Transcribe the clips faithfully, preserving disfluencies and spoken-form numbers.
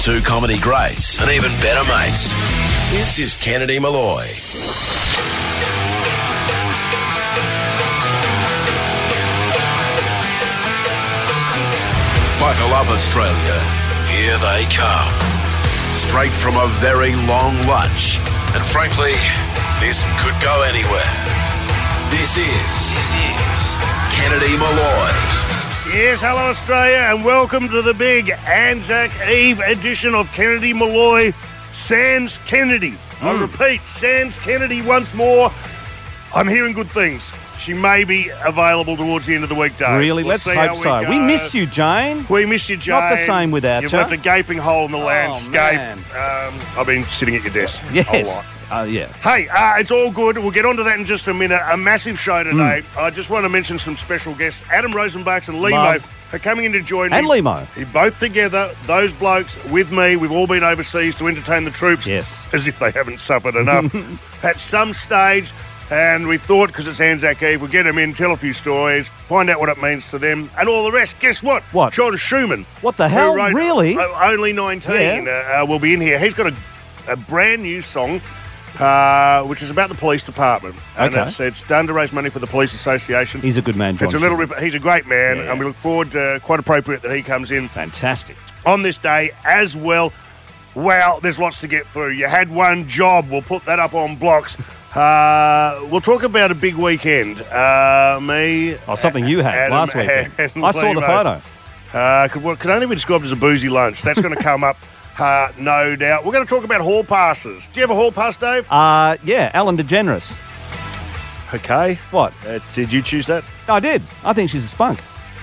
Two comedy greats and even better mates. This is Kennedy Malloy. Buckle up, Australia. Here they come. Straight from a very long lunch. And frankly, this could go anywhere. This is, this is Kennedy Malloy. Yes, hello Australia, and welcome to the big Anzac Eve edition of Kennedy Malloy, Sans Kennedy. Mm. I repeat, Sans Kennedy once more. I'm hearing good things. She may be available towards the end of the week, Dave. Really? We'll Let's see hope how we so. go. We miss you, Jane. We miss you, Jane. Not the same without You've you. left a gaping hole in the Oh, landscape. man. Um, I've been sitting at your desk a Yes. whole lot. Uh, yeah. Hey, uh, it's all good. We'll get onto that in just a minute. A massive show today. Mm. I just want to mention some special guests. Adam Rosenbachs and Lemo Love. are coming in to join And me. Lemo. They're both together, those blokes with me. We've all been overseas to entertain the troops. Yes. As if they haven't suffered enough at some stage. And we thought, because it's Anzac Eve, we'll get them in, tell a few stories, find out what it means to them, and all the rest. Guess what? What? John Schumann. What the who hell? wrote Really? O- Only nineteen Yeah. uh, uh, will be in here. He's got a, a brand new song, uh, which is about the police department. And Okay. it's, it's done to raise money for the Police Association. He's a good man, John. It's a little Schumann. bit, he's a great man, Yeah. and we look forward, uh, quite appropriate that he comes in Fantastic. on this day as well. Wow, there's lots to get through. You had one job. We'll put that up on blocks. Uh, we'll talk about a big weekend. Uh, me. Oh, something you had Adam last weekend. and I saw the Lemo. photo. Uh, could, well, could only be described as a boozy lunch. That's going to come up, uh, no doubt. We're going to talk about hall passes. Do you have a hall pass, Dave? Uh, yeah, Ellen DeGeneres. Okay. What? Uh, did you choose that? I did. I think she's a spunk.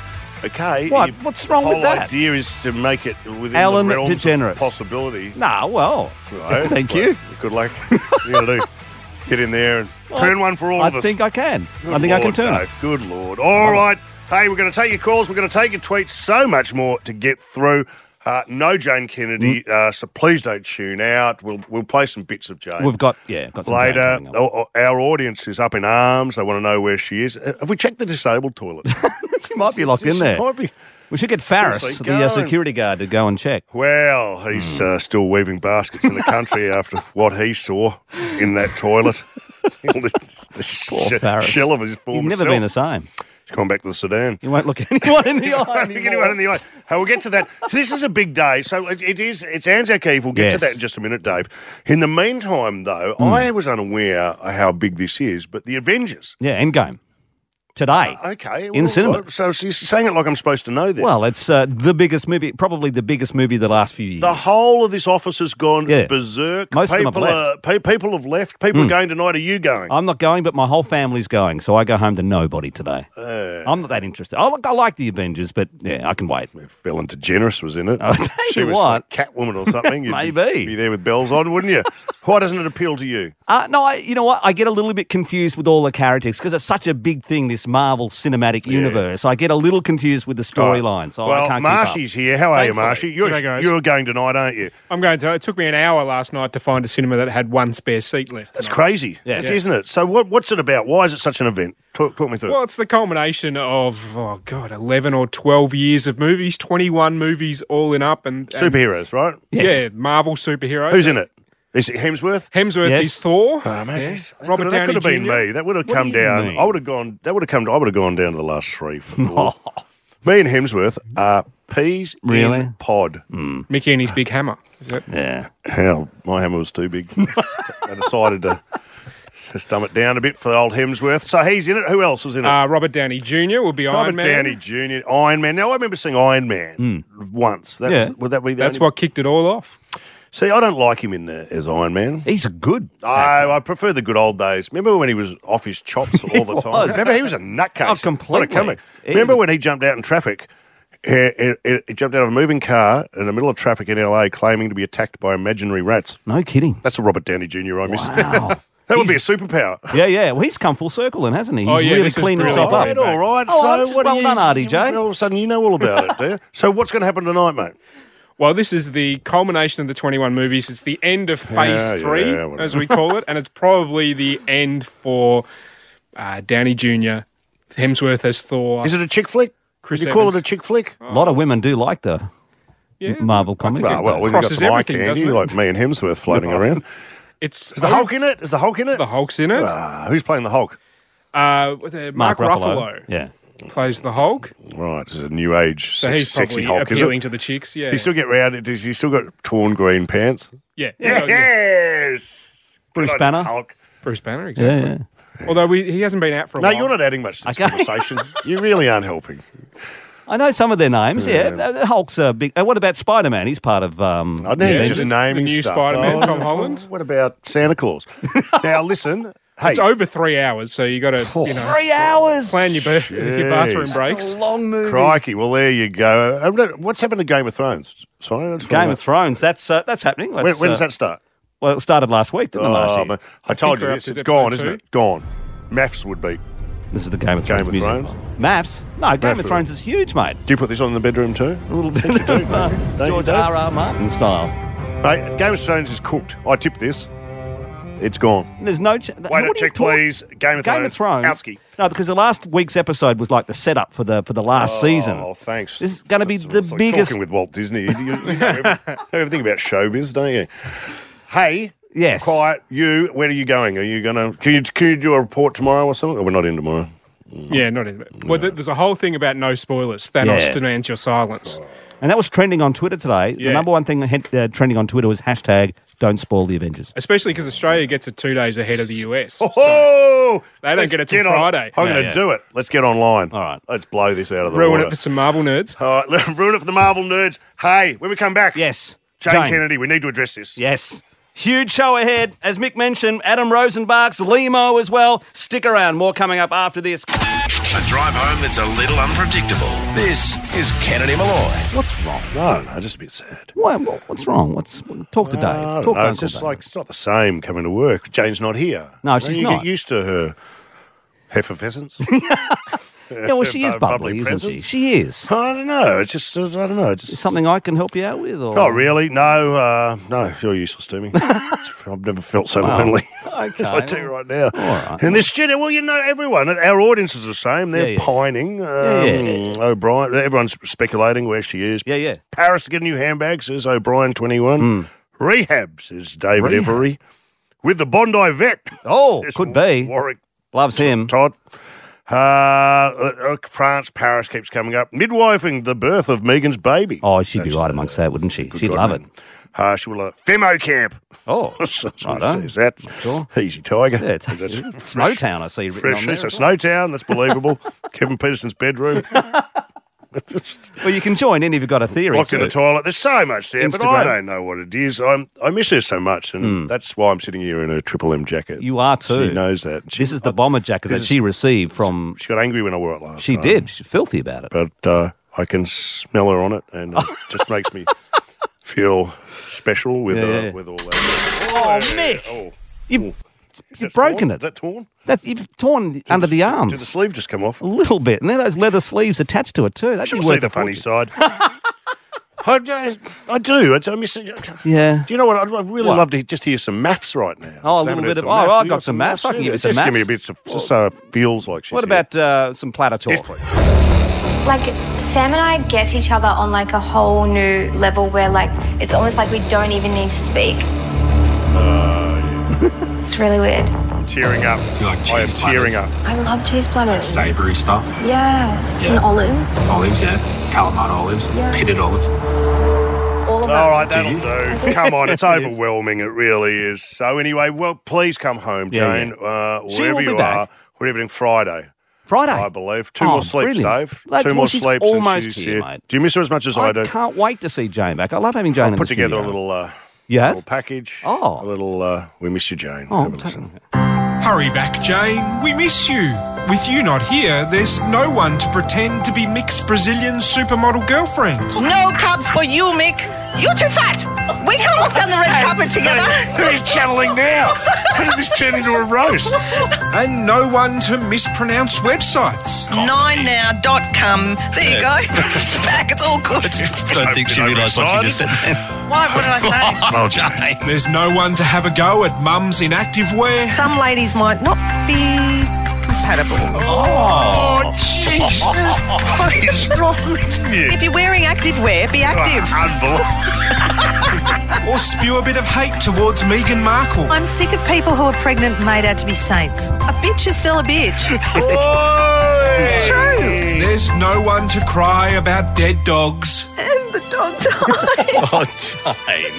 Okay. What? You- What's wrong the with whole that? idea is to make it within Ellen the realms DeGeneres. of possibility. Nah, well, Right? thank Well, you. Good luck. What you got to do? Get in there and turn one for all I of us. think I can. Good I think I can Lord, turn Dave. Good Lord. All right. Hey, we're going to take your calls. We're going to take your tweets. So much more to get through. Uh, no Jane Kennedy, Mm. uh, so please don't tune out. We'll we'll play some bits of Jane it. We've got, yeah, got some later. Jane coming up. Our, our audience is up in arms. They want to know where she is. Uh, Have we checked the disabled toilet? She might be locked in She there. might be- We should get Farris, Seriously, the uh, go and- security guard, to go and check. Well, he's uh, still weaving baskets in the country after what he saw in that toilet. the the Poor sh- Farris. shell of his former You've never self. been the same. He's gone back to the Sudan. You won't look anyone in the eye Look anymore. anyone in the eye. Hey, we'll get to that. So this is a big day. So it, it is. It's Anzac Eve. We'll get to Yes. that in just a minute, Dave. In the meantime, though, Hmm. I was unaware how big this is. But the Avengers. Yeah, Endgame. Today. Okay. In well, cinemas. So you're saying it like I'm supposed to know this. Well, it's uh, the biggest movie, probably the biggest movie of the last few years. the whole of this office has gone Yeah. berserk. Most of them have people left. Are, pe- people have left. People Mm. are going tonight. Are you going? I'm not going, but my whole family's going, so I go home to nobody today. Uh, I'm not that interested. I, like- I like the Avengers, but yeah, I can wait. If Ellen DeGeneres was in it. I'll tell she you was what. like Catwoman or something. You'd Maybe. Be there with bells on, wouldn't you? Why doesn't it appeal to you? Uh, no, I, you know what? I get a little bit confused with all the characters because it's such a big thing, this Marvel Cinematic Universe. I get a little confused with the storyline, so well, I can't Marshy's here. How are you, Thankfully. Marshy? You're, G'day, guys. you're going tonight, aren't you? I'm going to. It took me an hour last night to find a cinema that had one spare seat left. That's tonight. crazy, Yeah. That's, Yeah. isn't it? So what, what's it about? Why is it such an event? Talk, talk me through. Well, it's the culmination of, oh, God, eleven or twelve years of movies, twenty-one movies all in up. and, and Superheroes, right? Yeah, Marvel superheroes. Who's in it? Is it Hemsworth? Hemsworth Yes. is Thor. Oh, mate, Yeah. he's- that Robert could, that Downey could have been Junior me. That would have What come do you down. mean? I would have gone. That would have come. I would have gone down to the last three. For Thor. Me and Hemsworth are peas Really? in pod. Mickey and his big hammer. Is it? Yeah. Hell, my hammer was too big. I decided to just dumb it down a bit for the old Hemsworth. So he's in it. Who else was in it? Uh, Robert Downey Junior will be Robert Iron Man. Downey Junior Iron Man. Now I remember seeing Iron Man once. That Yeah. was, would that be the That's only- what kicked it all off. See, I don't like him in there as Iron Man. He's a good I, I prefer the good old days. Remember when he was off his chops all the time? was. Remember, he was a nutcase. Oh, completely. What a comic. He- Remember when he jumped out in traffic? He, he, he jumped out of a moving car in the middle of traffic in L A claiming to be attacked by imaginary rats. No kidding. That's a Robert Downey Junior I miss. Wow. That would be a superpower. Yeah, yeah. Well, he's come full circle then, hasn't he? He's Oh, yeah, really this is cleaned brilliant. himself All up. right, all right. Oh, so just what well do you, done, R D J. All of a sudden, you know all about it, do you? So what's going to happen tonight, mate? Well, this is the culmination of the twenty-one movies. It's the end of Phase Yeah, three, yeah, whatever. as we call it, and it's probably the end for uh, Downey Junior, Hemsworth as Thor. Is it a chick flick? Chris Would you call Evans. it a chick flick? A lot of women do like the Yeah. Marvel comics. Well, well, we've got Crosses some eye everything, candy, doesn't it? like me and Hemsworth floating around. It's Is the Hulk in it? Is the Hulk in it? The Hulk's in it. Ah, who's playing the Hulk? Uh, with, uh, Mark, Ruffalo, Yeah. plays the Hulk. Right, this is a new age So sex, he's sexy probably Hulk, is appealing it? to the chicks. Yeah. Does he still get round? Does he still got torn green pants? yeah. yeah. yeah. Yes! Bruce Good on Banner? Hulk. Bruce Banner, Yeah, exactly. yeah. Although we, he hasn't been out for a No, while. you're not adding much to this Okay. conversation. You really aren't helping. I know some of their names. Yeah, Uh, Hulk's a big. Uh, what about Spider-Man? He's part of. Um, I know Yeah, you're just just the naming new stuff. Spider-Man, Oh, Tom Holland. What about Santa Claus? Now, listen. Hey, It's over three hours, so you got to, you know, Three hours. plan your, ba- your bathroom Jeez. breaks. It's a long movie. crikey. Well, there you go. Um, no, What's happened to Game of Thrones? Sorry, I just Game wanna of Thrones. That's uh, that's happening. know. When, Let's, when uh, does that start? Well, it started last week, didn't it, Oh, Marshy? man. I told you we're up this. to It's episode gone, isn't two. it? Gone. Maths would be. This is the Game of Thrones Game of music. Thrones? Maths? No, Game Maths of Thrones is huge, mate. Do you put this on in the bedroom too? A little bit you do, of uh, don't you, George Dave? R. R. Martin style. Mate, Game of Thrones is cooked. I tipped this. It's gone. There's no. Ch- Wait, what a are you check, talking- please. Game of Game Thrones. of Thrones. Outski. No, because the last week's episode was like the setup for the for the last season. Oh, thanks. This is gonna be It's- the it's like biggest- Talking with Walt Disney. You, you, you know every- everything about showbiz, don't you? Hey, Yes. quiet. You, where are you going? Are you going to? Can you can you do a report tomorrow or something? Or we're not in tomorrow. Yeah, not in it. Well, th- there's a whole thing about no spoilers. Thanos Yeah. demands your silence. And that was trending on Twitter today. The Yeah. number one thing that had, uh, trending on Twitter was hashtag don't spoil the Avengers. Especially because Australia gets it two days ahead of the U S. So Oh, they don't let's get it till on- Friday. I'm Yeah, going to yeah. do it. Let's get online. All right. Let's blow this out of the ruin water. it for some Marvel nerds. All right, let's ruin it for the Marvel nerds. Hey, when we come back, Yes. Jane, Jane. Kennedy, we need to address this. Yes. Huge show ahead. As Mick mentioned, Adam Rosenbach's Limo as well. Stick around. More coming up after this. A drive home that's a little unpredictable. This is Kennedy Malloy. What's wrong? No, no, just a bit sad. What, what's wrong? What's Talk to Dave. I don't Talk know, to it's Uncle just Dave. like it's not the same coming to work. Jane's not here. No, You she's you not. Get used to her effervescence. Yeah, well, she is Bu- bubbly, bubbly isn't presence. she? She is. I don't know. It's just uh, I don't know. It's just Something I can help you out with? Or? not really. No, uh, no. You're useless to me. I've never felt so Wow. lonely Okay, as I do well, right now. right. In this studio, well, you know, everyone, our audience is the same. They're Yeah, yeah. pining. Um, Yeah, yeah. O'Brien. Everyone's speculating where she is. Yeah, yeah. Paris to get a new handbag, says O'Brien twenty-one. Rehab, says David Rehab. Every. With the Bondi vet. Oh, says could be. Warwick Loves him. Todd. Uh, uh, France, Paris keeps coming up. Midwifing the birth of Megan's baby. Oh, she'd be That's, right uh, amongst that, wouldn't she? good She'd God, love man. it. Uh, she will uh, Femo camp. Oh, That's what righto. it says. That Sure. easy tiger. Yeah, it's That's Snowtown, I see written fresh. on there. So as well. Snowtown, that's believable. Kevin Peterson's bedroom. Well, you can join in if you've got a theory. Locked in too. the toilet. There's so much there, but I Instagram. don't know what it is. I'm, I miss her so much, and that's why I'm sitting here in a Triple M jacket. You are too. She knows that. She, This is the bomber jacket that this she received from. She got angry when I wore it last She time. did. She's filthy about it. But uh, I can smell her on it, and it just makes me feel special with Yeah, uh, yeah. with all that. Oh, Mick. Oh, You've, is you've that broken torn? it. Is that torn? That, you've torn under the arms. Did the sleeve just come off? A little bit. And then those leather sleeves attached to it too. That'd She'll be see worth the a funny fortune. side. I, do- I do. It's, I miss it. Yeah. Do you know what? I'd, I'd really What? love to just hear some maths right now. Oh, a Just little haven't bit heard of- some oh, maths. I've You got some maths. I can Yeah, give you some just give me a maths. bit, so, just so it feels like she's What here. about uh, some platter talk? Yes, please. Like, Sam and I get each other on, like, a whole new level where, like, it's almost like we don't even need to speak. It's really weird. I'm tearing up. You like I am cheese tearing platters? up. I love cheese platters. Savoury stuff. Yes. Yeah. And olives. Olives, yeah. Calamari olives. Yeah. Pitted olives. All of All right, them. that'll do. Come on, it's overwhelming. It really is. So anyway, well, please come home, Yeah, Jane, uh, She wherever will be you back. are. We're everything Friday, Friday. I believe. Two Oh, more sleeps, brilliant. Dave. That's- Two well, more she's sleeps, almost and she's here, here. mate. Do you miss her as much as I, I do? can't wait to see Jane back. I love having Jane I'll in put the together studio. a little, uh, You have? little package. Oh. a little. Uh, we miss you, Jane. Oh, Have a take- listen. Hurry back, Jane. We miss you. With you not here, there's no one to pretend to be Mick's Brazilian supermodel girlfriend. No cups for you, Mick. You're too fat. We can't walk down the red carpet together. Who are you channeling now? How did this turn into a roast? And no one to mispronounce websites. nine now dot com. There you go. It's back. It's all good. I don't think she realised what she just said. Why? What did I say? Oh, Jane. There's no one to have a go at Mum's inactive wear. Some ladies might not be compatible. Oh, Jesus. What is wrong with you? If you're wearing active wear, be active. Or spew a bit of hate towards Meghan Markle. I'm sick of people who are pregnant and made out to be saints. A bitch is still a bitch. It's true. There's no one to cry about dead dogs. And the dog died. Oh, Jane.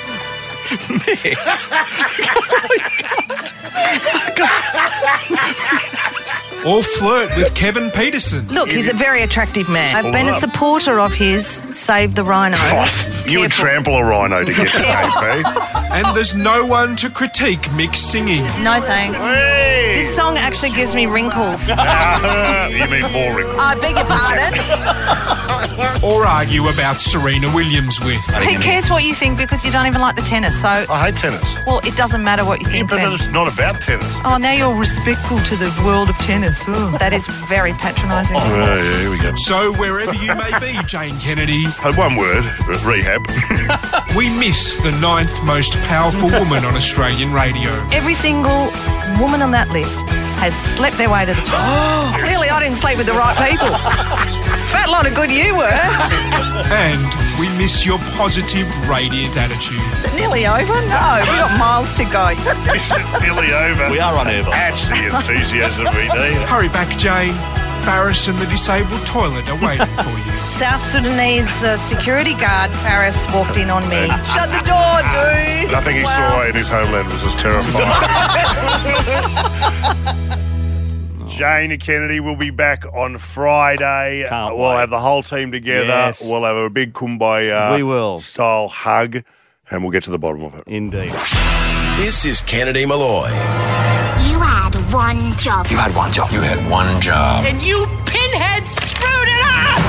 Or flirt with Kevin Peterson. Look, he's a very attractive man. I've been a supporter of his Save the Rhino. Oh, you would trample a rhino to get to A P. And there's no one to critique mixed singing. No thanks. Hey. This song actually gives me wrinkles. You mean more wrinkles? I beg your pardon. Or argue about Serena Williams with. Who cares what you think because you don't even like the tennis? So, I hate tennis. well, it doesn't matter what you think. But then. it's not about tennis. Oh, now you're respectful to the world of tennis. Ooh, that is very patronising. Oh, yeah, here we go. So wherever you may be, Jane Kennedy, Uh, one word, rehab. we miss the ninth most powerful woman on Australian radio. Every single woman on that list has slept their way to the top. Clearly, I didn't sleep with the right people. Fat lot of good you were. And we miss your positive, radiant attitude. Is it nearly over? No, we've got miles to go. Is it nearly over? We are on air. That's the enthusiasm we need. Hurry back, Jane. Faris and the disabled toilet are waiting for you. South Sudanese uh, security guard Faris walked in on me. Shut the door, dude. Nothing he Well, saw in his homeland was as terrifying. Jane Kennedy will be back on Friday. Can't we'll wait. have the whole team together. Yes. We'll have a big kumbaya We will. style hug, and we'll get to the bottom of it. Indeed. This is Kennedy Malloy. You had one job. You had one job. You had one job. And you pinheads screwed it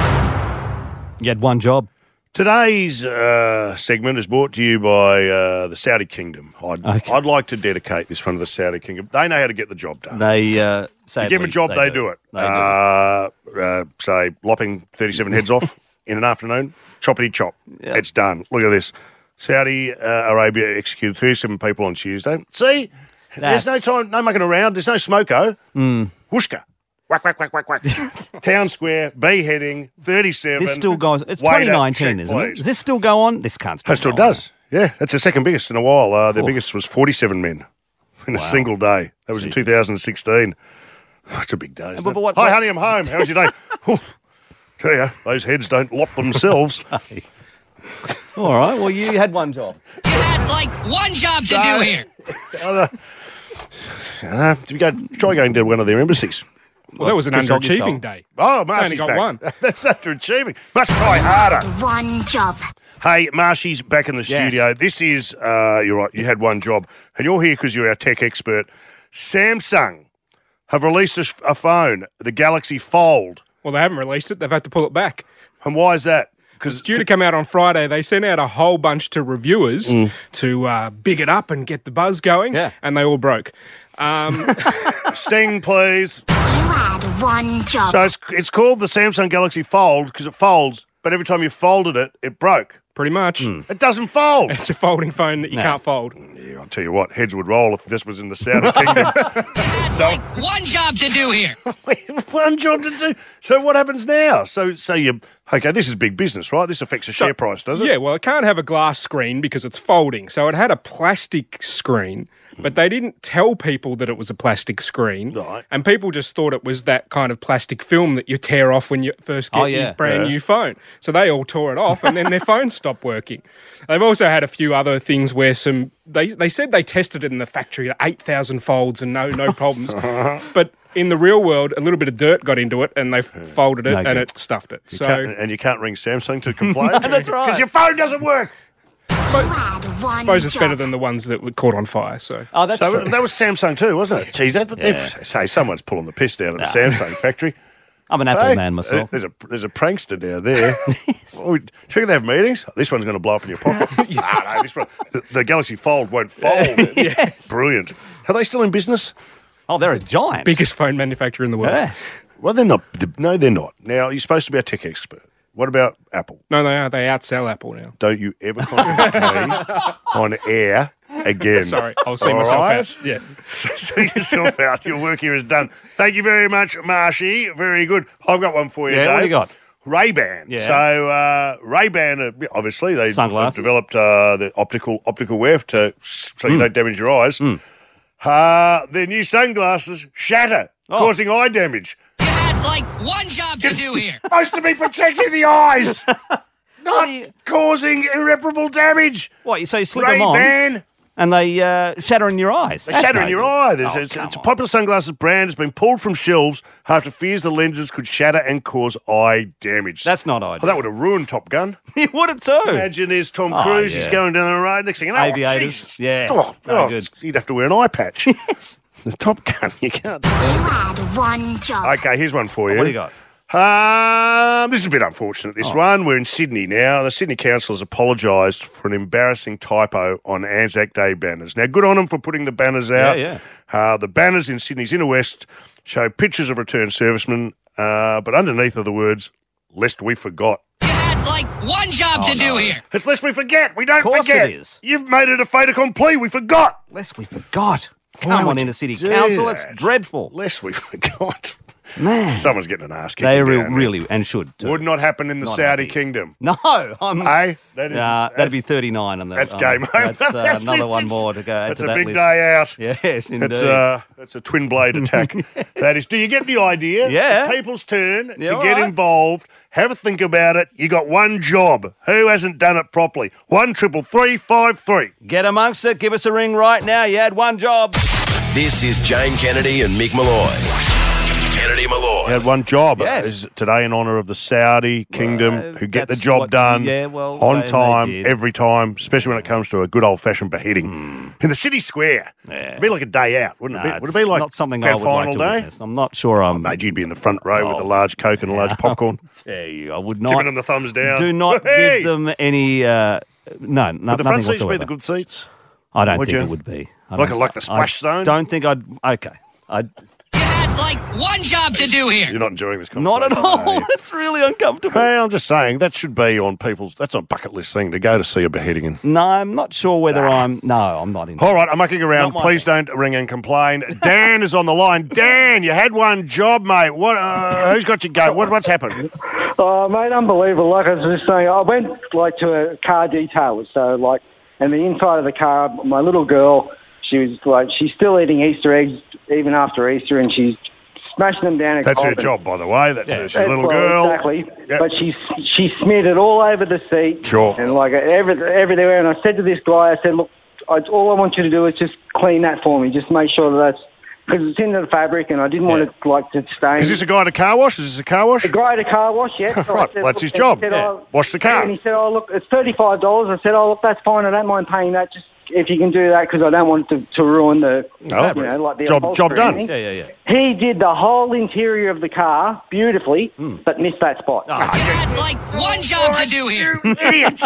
up! You had one job. Today's uh, segment is brought to you by uh, the Saudi Kingdom. I'd, Okay. I'd like to dedicate this one to the Saudi Kingdom. They know how to get the job done. They uh, say You give them a job, they, do it. They do. uh, uh, say, lopping thirty-seven heads off in an afternoon, choppity chop. Yep. It's done. Look at this. Saudi uh, Arabia executed thirty-seven people on Tuesday. See, there's no That's- time, no mucking around. There's no smoko. Mm. Whooshka. Whack, whack, whack, whack, whack. Town Square, beheading, thirty-seven. This still goes. It's Waiter, twenty nineteen, check, isn't it? please. Does this still go on? This can't still It still go on. does. Yeah, that's the second biggest in a while. Uh, their Oh. biggest was forty-seven men in a single day. That was in two thousand sixteen. That's a big day. Isn't But- it? but what- Hi, what- honey, I'm home. How was your day? Whew. Tell you, those heads don't lop themselves. All right. Well, you had one job. You had like one job to do here. uh, uh, you go, try going to one of their embassies. Well, that was an Good job, underachieving Scott. day. Oh, only Marshy's got back. one. That's underachieving. Must try harder. One job. Hey, Marshy's back in the Yes. studio. This is, uh, you're right, you had one job. And you're here because you're our tech expert. Samsung have released a, a phone, the Galaxy Fold. Well, they haven't released it. They've had to pull it back. And why is that? Because It's due to come out on Friday. They sent out a whole bunch to reviewers to uh, big it up and get the buzz going, Yeah. and they all broke. Um, Sting, please. You had one job. So it's, it's called the Samsung Galaxy Fold because it folds, but every time you folded it, it broke. pretty much. It doesn't fold. It's a folding phone that you No. can't fold. Yeah, I'll tell you what, heads would roll if this was in the Saudi Kingdom. One job to do here. One job to do. So what happens now? So so you okay? This is big business, right? This affects the share price, does it? Yeah, well, it can't have a glass screen because it's folding. So it had a plastic screen, but they didn't tell people that it was a plastic screen. Right. And people just thought it was that kind of plastic film that you tear off when you first get Oh, yeah. your brand Yeah. new phone. So they all tore it off and then their phone stopped working. They've also had a few other things where some, they, they said they tested it in the factory at eight thousand folds and no, no problems. But in the real world, a little bit of dirt got into it and they folded it No and good. it stuffed it. You So can't- and you can't ring Samsung to complain. that's right. Because your phone doesn't work. You had one I suppose it's job. better than the ones that were caught on fire. So Oh, that's So true. that was Samsung too, wasn't it? Geez, that, Yeah. they've- say someone's pulling the piss down at the Samsung factory. I'm an Apple Hey, man myself. uh, There's a there's a prankster down there. Oh, do you think they have meetings? This one's going to blow up in your pocket. Ah, no, this one, the, the Galaxy Fold won't fold. Yes. Brilliant. Are they still in business? Oh, they're a giant. biggest phone manufacturer in the world. Yeah. Well, they're not. No, they're not. Now, you're supposed to be a tech expert. What about Apple? No, they are. They outsell Apple now. Don't you ever contradict me on air again. Sorry, I'll see All myself right? out. Yeah. See yourself out. Your work here is done. Thank you very much, Marshy. Very good. I've got one for you, Yeah, Dave. what do you got? Ray-Ban. Yeah. So uh, Ray-Ban, uh, obviously, they have Sunglasses. developed uh, the optical optical wear to so you Mm. don't damage your eyes. Mm. Uh, their new sunglasses shatter, Oh. causing eye damage. You had like one job to do here. Supposed to be protecting the eyes, not causing irreparable damage. What, you say you slip them on Ray-Ban. and they uh, shatter in your eyes? They That's shatter no in your good. eye. There's, Oh, it's, come it's a on. popular sunglasses brand. Has been pulled from shelves after fears the lenses could shatter and cause eye damage. That's not Oh, ideal. that would have ruined Top Gun. You would have too. Imagine there's Tom Oh, Cruise. He's yeah. going down the road. Next thing you know, Aviators. oh, Jesus. Yeah. Oh, No oh, good. He'd have to wear an eye patch. Yes. The Top Gun. You can't. You had one job. Okay, here's one for you. What do you got? Um, this is a bit unfortunate, this Oh. one. We're in Sydney now. The Sydney Council has apologised for an embarrassing typo on Anzac Day banners. Now, good on them for putting the banners out. Yeah, Uh, the banners in Sydney's inner west show pictures of returned servicemen, uh, but underneath are the words, lest we forgot. You had like one job Oh, to do here. It's lest we forget. We don't Course forget. it is. You've made it a fait accompli. We forgot. Lest we forgot. Why Come would on you into City do Council. It's that? dreadful. Lest we forgot. Man. Someone's getting an ass kicking They down re- there. really, and should. Too. Would not happen in the Not Saudi happy. kingdom. No, I'm. Hey, that is, Nah, that'd be that's- thirty-nine on the. That's on game the- over. That's uh, That's another it. one more to go. add That's to a that big list. day out. Yes, indeed. That's uh, that's a twin blade attack. That is. Do you get the idea? Yeah. It's people's turn Yeah, to all get right. involved. Have a think about it. You got one job. Who hasn't done it properly? One triple three five three. Get amongst it. Give us a ring right now. You had one job. This is Jane Kennedy and Mick Malloy. Kennedy Malloy. Had one job. Yes. Is today in honour of the Saudi kingdom Well, who get the that's job what- done yeah, well, on they- they time, did. every time, especially when it comes to a good old fashioned beheading in the city square. Yeah. It'd be like a day out, wouldn't No, it? Be? Would it it's be like not something I grand would like final to day? witness. I'm not sure I'm. Mate, you'd be in the front row with Oh. a large Coke and a large popcorn, Tell you, I would not. giving them the thumbs down. Do not Hey! give them any. Uh, no, no, Would the front nothing seats whatsoever. be the good seats? I don't Would think you? it would be. I Like don't- a- like the splash I zone? Don't think I'd. Okay, I. You had like one job to do here. You're not enjoying this conversation. Not at are all. you? It's really uncomfortable. Hey, I'm just saying that should be on people's. That's a bucket list thing to go to see a beheading. In. No, I'm not sure whether I'm. No, I'm not in. All right, I'm mucking around. Not my Please don't ring and complain. Dan is on the line. Dan, you had one job, mate. What? Uh, who's got you go? What, what's happened? Oh, mate, unbelievable. Like I was just saying, I went, like, to a car detailer. So, like, and the inside of the car, my little girl, she was, like, she's still eating Easter eggs even after Easter, and she's smashing them down. That's her cold. job, by the way. That's her. She's a That's- little well, girl. Exactly. Yep. But she she smeared it all over the seat. Sure. And, like, every, everywhere. And I said to this guy, I said, look, I, all I want you to do is just clean that for me. Just make sure that that's... Because it's in the fabric, and I didn't want it, like, to stain. Is this a guy at a car wash? Is this a car wash? The guy at a car wash, yes. So I Right, said, well, that's look, his and he job. said, Yeah. oh, Wash the car. And he said, oh, look, it's thirty-five dollars. I said, oh, look, that's fine. I don't mind paying that. Just if you can do that, because I don't want it to, to ruin the, Oh, you know, like the job- upholstery job or done. anything. Yeah, yeah, yeah. He did the whole interior of the car beautifully, Hmm. but missed that spot. Oh, You had like one job to do here. Idiot.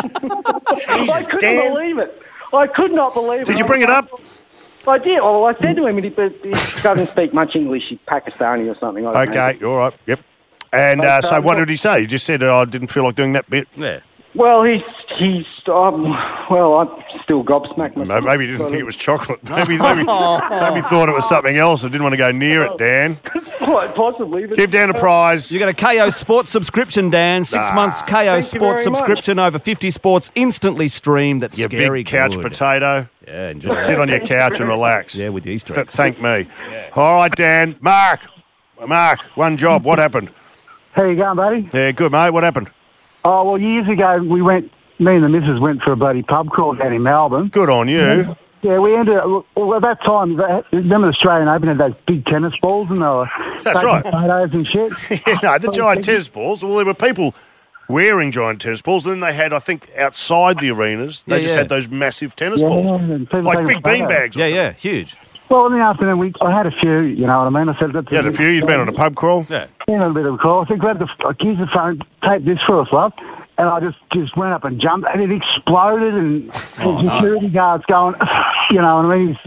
I Jesus, couldn't Dan. believe it. I could not believe it. Did you I bring it was up? like- I did. Well, I said to him, but he doesn't speak much English. He's Pakistani or something. I don't know. Okay, all right, yep. And uh, so what did he say? He just said, oh, I didn't feel like doing that bit. Yeah. Well, he's he's um, well, I'm still gobsmacked. Ma- Maybe he didn't think it was chocolate. Maybe maybe, maybe thought it was something else. I didn't want to go near it, Dan. Quite possibly. But Give Dan a prize. You got a K O Sports subscription, Dan. Six Ah. months K O Thank you Sports very much. subscription over fifty sports instantly streamed. That's You scary big couch good. potato. Yeah, enjoy Just that. sit on your couch and relax. Yeah, with the Easter Th- eggs. Thank me. All right, Dan. Mark. Mark, one job. What happened? How you going, buddy? Yeah, good, mate. What happened? Oh, well, years ago, we went, me and the missus went for a bloody pub crawl down in Melbourne. Good on you. Yeah, we ended up, well, at that time, they- remember the Australian Open had those big tennis balls and they were That's taking right. photos and shit. Yeah, no, the giant tennis balls. Well, there were people wearing giant tennis balls. And then they had, I think, outside the arenas, they Yeah, just yeah. had those massive tennis Yeah, balls. and people Like taking big photos. beanbags or Yeah, something. yeah, huge. Well, in the afternoon, we, I had a few, you know what I mean? I said, that's You had a few. You'd been on a pub crawl. Yeah. been on a bit of a crawl. I said, grab the, I used the phone, tape this for us, love. And I just, just went up and jumped, and it exploded, and Oh, the security guards going, you know what I mean?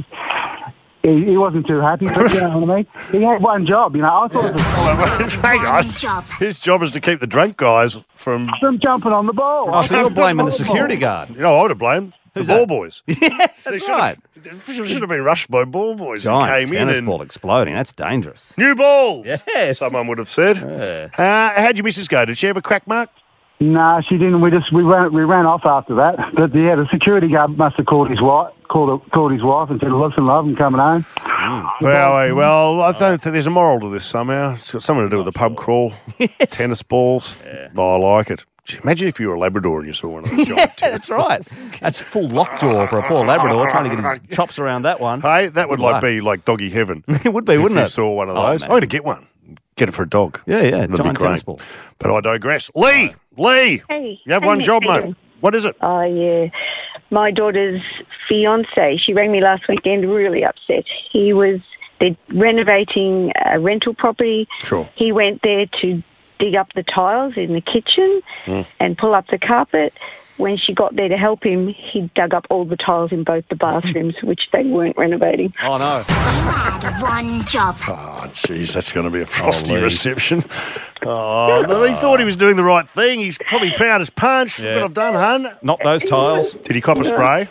He, he wasn't too happy, but you know what I mean? He had one job, you know. I thought it was Hang on. One job. His job is to keep the drunk guys from. from jumping on the ball. Oh, so you're blaming the security guard. You know, I would have blamed The ball boys. Yeah, They that's should right. have, they should have been rushed by ball boys Giant and came in tennis and ball exploding. That's dangerous. new balls. Yes. Someone would have said. Yeah. Uh, how'd your missus go? Did she have a crack, Mark? No, she didn't. We just we ran we ran off after that. But yeah, the security guard must have called his wife, called called his wife, and said, "Listen, love, I'm coming home." Well, hey, well, I don't think there's a moral to this somehow. It's got something to do with the pub crawl, tennis balls. Oh, I like it. Gee, imagine if you were a Labrador and you saw one of those giant tennis That's right. That's full lockjaw for a poor Labrador trying to get his chops around that one. Hey, that would Good like luck. be like doggy heaven. It would be, if wouldn't you it? saw one of Oh, those. man. I'm going to get one. Get it for a dog. Yeah, yeah, That'd be giant great. tennis ball. But I digress. Lee, Lee, Hey. you have Hey, one Nick, job, how you mate. doing? What is it? Oh, yeah. My daughter's fiance, she rang me last weekend really upset. He was, they're renovating a rental property. Sure. He went there to dig up the tiles in the kitchen Mm. and pull up the carpet. When she got there to help him, he dug up all the tiles in both the bathrooms, which they weren't renovating. Oh, no. Had one job. Oh, jeez, that's going to be a frosty Lee. reception. Oh, no, he thought he was doing the right thing. He's probably proud as punch. Yeah. What I've done, hun. Not those tiles. Did he cop a spray? Lee?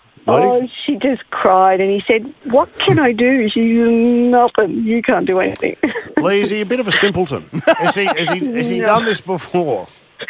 Oh, she just cried and he said, "What can I do?" She said, "Nothing. You can't do anything." Lee, is he a bit of a simpleton? Has he, has he, has he No. done this before?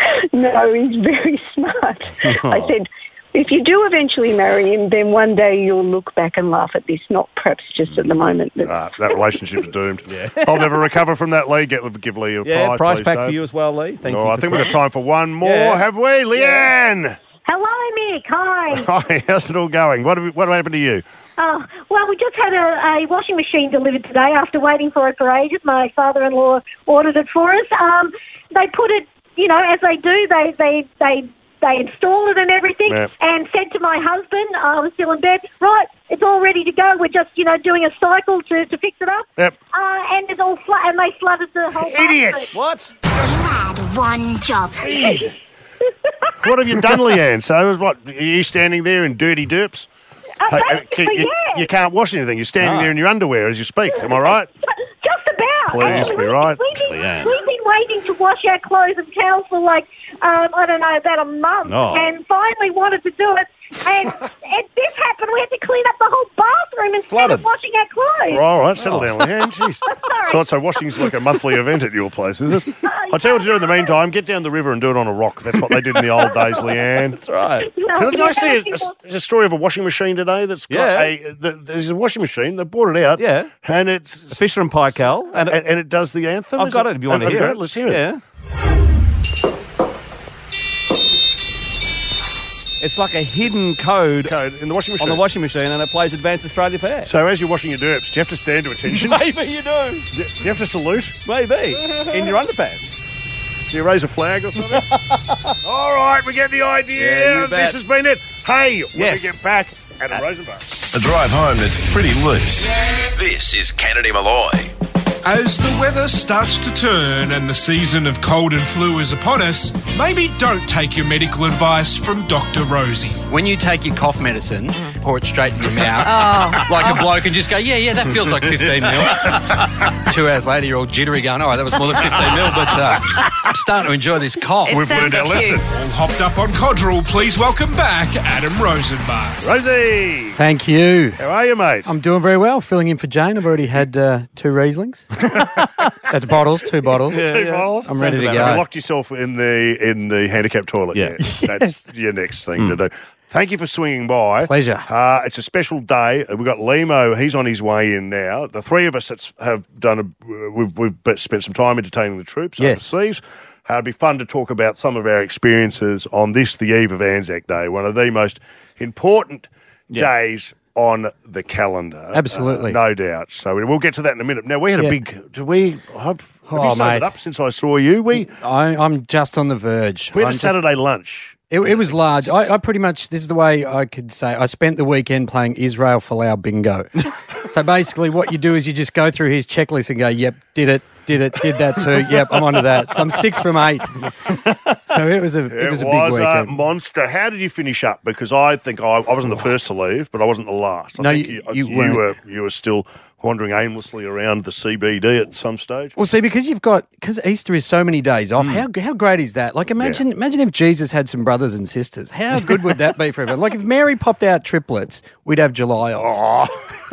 No, he's very smart. I said, if you do eventually marry him, then one day you'll look back and laugh at this, not perhaps just at the moment. But Ah, that relationship's doomed. I'll never recover from that, Lee. Get, give Lee a Yeah, prize, prize please, pack Dave. for you as well, Lee. Thank Oh, you. I for think we've got calling. time for one more, Yeah. have we? Leanne! Hello, Mick. Hi. Hi, how's it all going? What, have, what happened to you? Oh, well, we just had a, a washing machine delivered today after waiting for it for ages. My father-in-law ordered it for us. Um, they put it, you know, as they do, they they they, they installed it and everything, Yep. and said to my husband, I was still in bed, right, it's all ready to go. We're just, you know, doing a cycle to, to fix it up. Yep. Uh, and it's all fl- and they flooded the whole Idiots! bathroom. What? Had one job. What have you done, Leanne? So, it was what, are you standing there in dirty derps? Uh, Hey, uh, basically, you, yeah. you can't wash anything. You're standing No. there in your underwear as you speak. Am I right? Just about. Please Uh, be we- right. We've been, Leanne. we've been waiting to wash our clothes and towels for like, um, I don't know, about a month. Oh. And finally wanted to do it. And, and this happened. We had to clean up the whole bathroom instead Flooded. of washing our clothes. All right, settle down, Leanne. Jeez. Sorry. So, so washing's like a monthly event at your place, is it? I'll tell you what to do in the meantime. Get down the river and do it on a rock. That's what they did in the old days, Leanne. That's right. No, Can I, did I yeah, see a, people- a, there's a story of a washing machine today that's got Yeah. a... The, there's a washing machine. They bought it out. Yeah. And it's... Fisher and Paykel. And, And, and it does the anthem. I've is got it if you want have to you hear got it. Let's hear it. Yeah. It's like a hidden code Code in the washing machine. on the washing machine, and it plays Advanced Australia Fair. So as you're washing your derps, do you have to stand to attention? do Maybe you do. you have to salute? Maybe. In your underpants. Do you raise a flag or something? All right, we get the idea. Yeah, you this bet. has been it. Hey, when Yes. we get back, Adam Rosenbach. A drive home that's pretty loose. This is Kennedy Malloy. As the weather starts to turn and the season of cold and flu is upon us, maybe don't take your medical advice from Doctor Rosie. When you take your cough medicine, pour it straight in your mouth like a bloke and just go, yeah, yeah, that feels like fifteen mil. Two hours later, you're all jittery going, oh, that was more than fifteen mil, but uh, I'm starting to enjoy this cough. It We've sounds learned our cute. lesson. All hopped up on Codral, please welcome back Adam Rosenbach. Rosie, Thank you. how are you, mate? I'm doing very well. Filling in for Jane. I've already had uh, two Rieslings. That's bottles, two bottles. Two bottles. I'm ready to You go. locked yourself in the in the handicap toilet. Yeah. That's your next thing to do. Thank you for swinging by. Pleasure. Uh, it's a special day. We've got Limo. He's on his way in now. The three of us that's, have done a. We've, we've spent some time entertaining the troops Yes. overseas. Uh, it'd be fun to talk about some of our experiences on this, the eve of Anzac Day, one of the most important days on the calendar. Absolutely. Uh, no doubt. So we'll get to that in a minute. Now, we had Yeah. a big... Did we... Have, have Oh, you sobered mate. up since I saw you? We, I, I'm just on the verge. we had I'm a just- Saturday lunch. It, it was large. I, I pretty much, this is the way I could say, I spent the weekend playing Israel Folau bingo. So basically what you do is you just go through his checklist and go, yep, did it, did it, did that too. Yep, I'm onto that. So I'm six from eight. So it was a, it, It was was, a big a weekend. monster. How did you finish up? Because I think I, I wasn't the first to leave, but I wasn't the last. I No, think you- you, you weren't. were you were still wandering aimlessly around the C B D at some stage. Well, see, because you've got because Easter is so many days off. How how great is that? Like, imagine imagine if Jesus had some brothers and sisters. How good would that be for everyone? Like, if Mary popped out triplets, we'd have July off.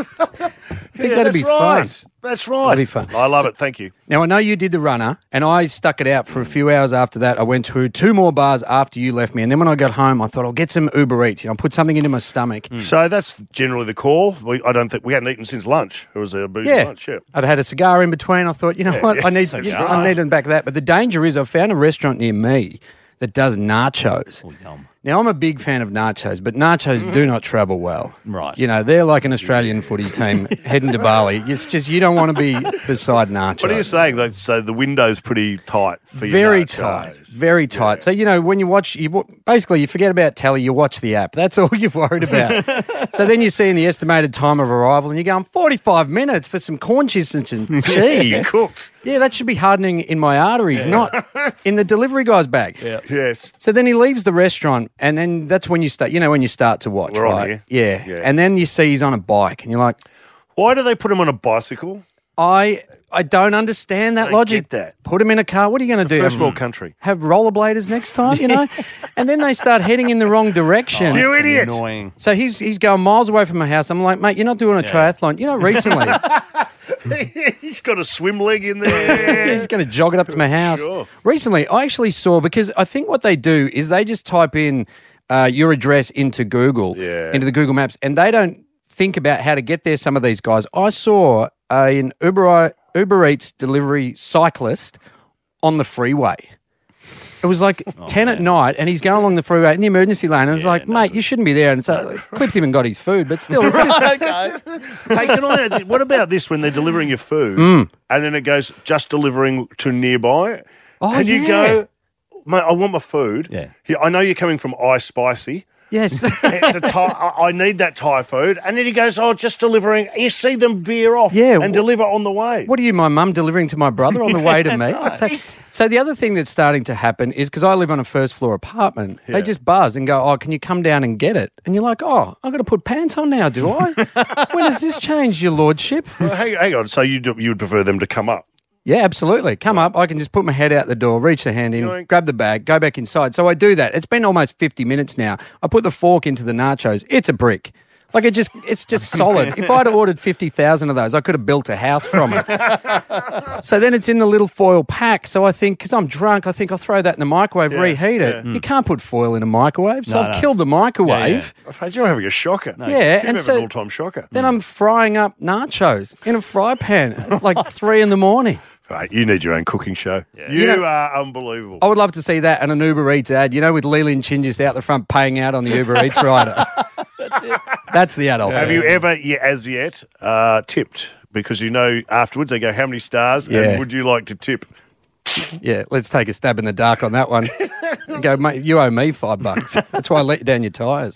I think Yeah, that'd that's be right. fun. That's right. That'd be fun. I love it. Thank you. Now, I know you did the runner, and I stuck it out for a few hours after that. I went to two more bars after you left me, and then when I got home, I thought I'll get some Uber Eats. You know, put something into my stomach. So that's generally the call. We, I don't think we hadn't eaten since lunch. It was a boozy Yeah. lunch. Yeah. I'd had a cigar in between. I thought, you know Yeah, what, yeah, I need, so you know, cigar. I need them back of that. But the danger is, I've found a restaurant near me that does nachos. Now, I'm a big fan of nachos, but nachos do not travel well. Right. You know, they're like an Australian footy team heading to Bali. It's just, you don't want to be beside nachos. What are you saying? Like, so the window's pretty tight for your Very nachos. tight, very tight. So, you know, when you watch, you wa- basically you forget about telly, you watch the app. That's all you're worried about. So then you see in the estimated time of arrival and you're going forty-five minutes for some corn chips and some cheese. Cooked. Yeah, that should be hardening in my arteries, not in the delivery guy's bag. Yeah. Yes. So then he leaves the restaurant, and then that's when you start, you know, when you start to watch, We're on right? here. Yeah. Yeah. And then you see he's on a bike, and you're like, Why do they put him on a bicycle? I I don't understand that I don't logic. get that. Put him in a car. What are you going to do? First Have- world country. Have rollerbladers next time, you know? And then they start heading in the wrong direction. You idiot. Annoying. So he's he's going miles away from my house. I'm like, mate, you're not doing a triathlon. You know, recently He's got a swim leg in there. he's going to jog it up to my house. Sure. Recently, I actually saw, because I think what they do is they just type in uh, your address into Google, Yeah. into the Google Maps, and they don't think about how to get there, some of these guys. I saw uh, an Uber, Uber Eats delivery cyclist on the freeway. It was like ten at night, and he's going along the freeway in the emergency lane. And I was like, mate, you shouldn't be there. And so I clipped him and got his food, but still. It's just, Hey, can I add, what about this when they're delivering your food Mm. and then it goes just delivering to nearby? Oh, and you yeah. go, mate, I want my food. Yeah. Yeah, I know you're coming from iSpicy. yes. It's a Thai, I I need that Thai food. And then he goes, oh, just delivering. You see them veer off Yeah, and wh- deliver on the way. What are you, my mum, delivering to my brother on the way to me? right. So, so the other thing that's starting to happen is, because I live on a first floor apartment, Yeah. they just buzz and go, oh, can you come down and get it? And you're like, oh, I've got to put pants on now, do I? When does this change, your lordship? Well, hang, hang on. So you do, you would prefer them to come up? Yeah, absolutely. Come up. I can just put my head out the door, reach the hand in, Yoink. grab the bag, go back inside. So I do that. It's been almost fifty minutes now. I put the fork into the nachos. It's a brick. Like, it just, it's just solid. If I'd ordered fifty thousand of those, I could have built a house from it. So then it's in the little foil pack. So I think, because I'm drunk, I think I'll throw that in the microwave, Yeah, reheat it. yeah. You can't put foil in a microwave. So No, I've no. killed the microwave. I've had you having a shocker. Yeah, You and have so an all-time shocker. then I'm frying up nachos in a fry pan at like three in the morning. Right, you need your own cooking show. You, You know- are unbelievable. I would love to see that and an Uber Eats ad, you know, with Leland Chin just out the front paying out on the Uber Eats rider. That's it. That's the ad I'll Have see. you ever, yeah, as yet, uh, tipped? Because you know afterwards they go, how many stars Yeah. and would you like to tip? Yeah, let's take a stab in the dark on that one. Go, mate, you owe me five bucks. That's why I let you down your tyres.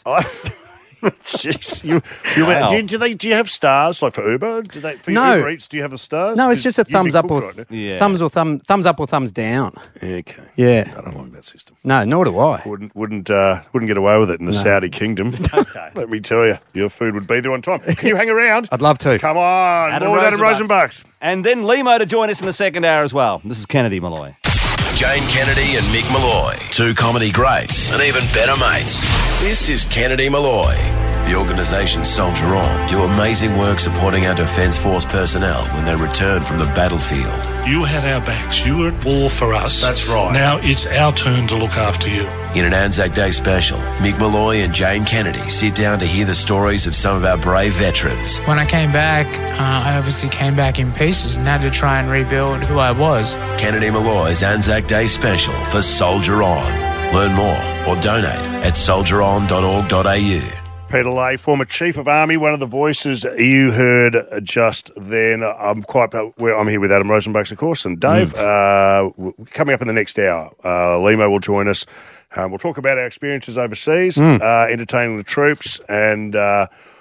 Jeez, you, you Wow. do, you, do they do you have stars like for Uber? Do they for your No. Uber Eats? Do you have a stars? No, it's 'Cause just a you'd be thumbs up cooked or right now. Yeah. thumbs or thumb thumbs up or thumbs down. Okay. Yeah. I don't like that system. No, nor do I. Wouldn't wouldn't uh, wouldn't get away with it in the No. Saudi kingdom. Let me tell you, your food would be there on time. Can you hang around? I'd love to. Come on, Adam more with Adam Rosenbachs. Rosenbachs. And then Limo to join us in the second hour as well. This is Kennedy Malloy. Jane Kennedy and Mick Malloy, two comedy greats and even better mates. This is Kennedy Malloy. The organisation Soldier On do amazing work supporting our Defence Force personnel when they return from the battlefield. You had our backs. You were at war for us. That's right. Now it's our turn to look after you. In an Anzac Day special, Mick Malloy and Jane Kennedy sit down to hear the stories of some of our brave veterans. When I came back, uh, I obviously came back in pieces and had to try and rebuild who I was. Kennedy Malloy's Anzac Day special for Soldier On. Learn more or donate at soldier on dot org dot a u. Peter Lay, former Chief of Army, one of the voices you heard just then. I'm quite. Well, I'm here with Adam Rosenbachs, of course, and Dave. Mm. Uh, w- coming up in the next hour, uh, Limo will join us. Um, we'll talk about our experiences overseas, Mm. uh, entertaining the troops, and uh,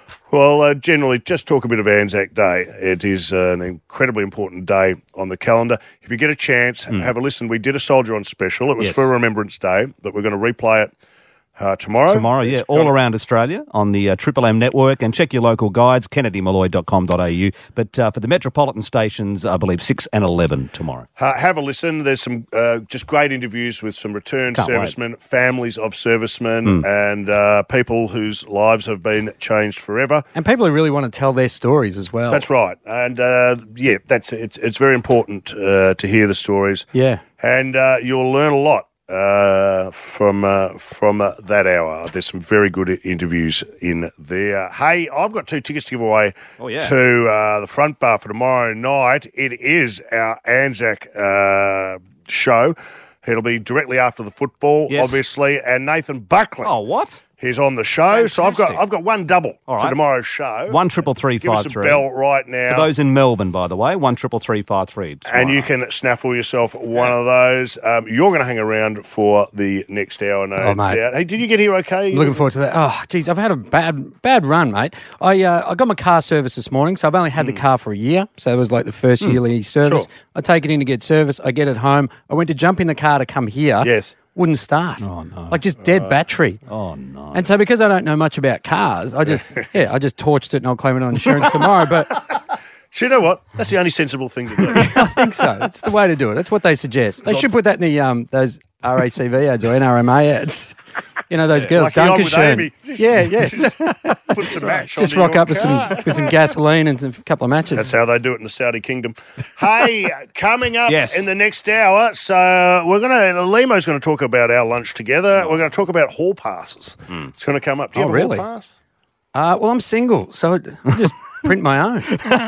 Well, uh, generally, just talk a bit of Anzac Day. It is uh, an incredibly important day on the calendar. If you get a chance, Mm. have a listen. We did a Soldier On special. It was Yes. for Remembrance Day, but we're going to replay it uh, tomorrow. Tomorrow, yeah, It's all got- around Australia on the uh, Triple M network, and check your local guides, kennedy malloy dot com dot a u. But uh, for the metropolitan stations, I believe six and eleven tomorrow. Uh, have a listen. There's some uh, just great interviews with some returned Can't wait. servicemen, families of servicemen, Mm. and uh, people whose lives have been changed forever. And people who really want to tell their stories as well. That's right, and uh, yeah, that's it's it's very important uh, to hear the stories. Yeah. and uh, you'll learn a lot uh, from uh, from uh, that hour. There's some very good interviews in there. Hey, I've got two tickets to give away Oh, yeah. to uh, the Front Bar for tomorrow night. It is our Anzac uh, show. It'll be directly after the football, Yes. obviously, and Nathan Buckley. Oh, what? He's on the show, so I've got Fantastic. I've got one double All for right. tomorrow's show. One triple three Give five us a three. bell right now. For those in Melbourne, by the way, one triple three five three. And you can snaffle yourself one of those. Um, you're going to hang around for the next hour, no Oh, mate. doubt. Hey, did you get here okay? Looking forward to that. Oh, geez, I've had a bad bad run, mate. I uh, I got my car serviced this morning, so I've only had the car for a year. So it was like the first Mm. yearly service. Sure. I take it in to get service. I get it home. I went to jump in the car to come here. Yes. Wouldn't start. Oh, no. Like just dead battery. Oh, no. And so because I don't know much about cars, I just, yeah, I just torched it and I'll claim it on insurance tomorrow. But So you know what? That's the only sensible thing to do. I think so. It's the way to do it. That's what they suggest. They should put that in the um those R A C V ads or N R M A ads. You know, those girls, Like the one with Amy. Dunkershire. Just- Yeah, yeah. just put some match Just onto rock your up with some car. with some gasoline and some, a couple of matches. That's how they do it in the Saudi Kingdom. Hey, coming up Yes. in the next hour, so we're going to, Limo's going to talk about our lunch together. We're going to talk about hall passes. It's going to come up. Do you Oh, have a really? hall pass? Uh, well, I'm single, so I just print my own.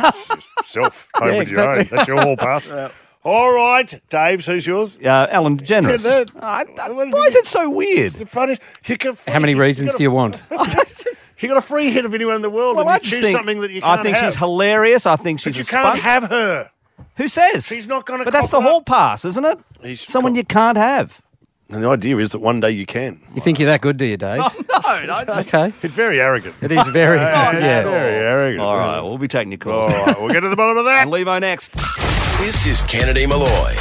Self, home Yeah, with your own. exactly. That's your hall pass. All right, Dave's, who's yours? Uh, Ellen DeGeneres. Yeah, that- Why is it so weird? It's the funniest. You can How many reasons do you want? You got a free hit of anyone in the world, Well, and I you just choose think- something that you can't I think have. she's hilarious. I think she's But you a can't spunk. have her. Who says? She's not going to. But that's the hall pass, isn't it? He's Someone you can't have. And the idea is that one day you can. You think you're that good, do you, Dave? Oh, no, no. Okay. It's very arrogant. It is very, Uh, it's yeah. very arrogant. All right, we'll be taking your All calls. right, we'll get to the bottom of that. And Levo next. This is Kennedy Malloy.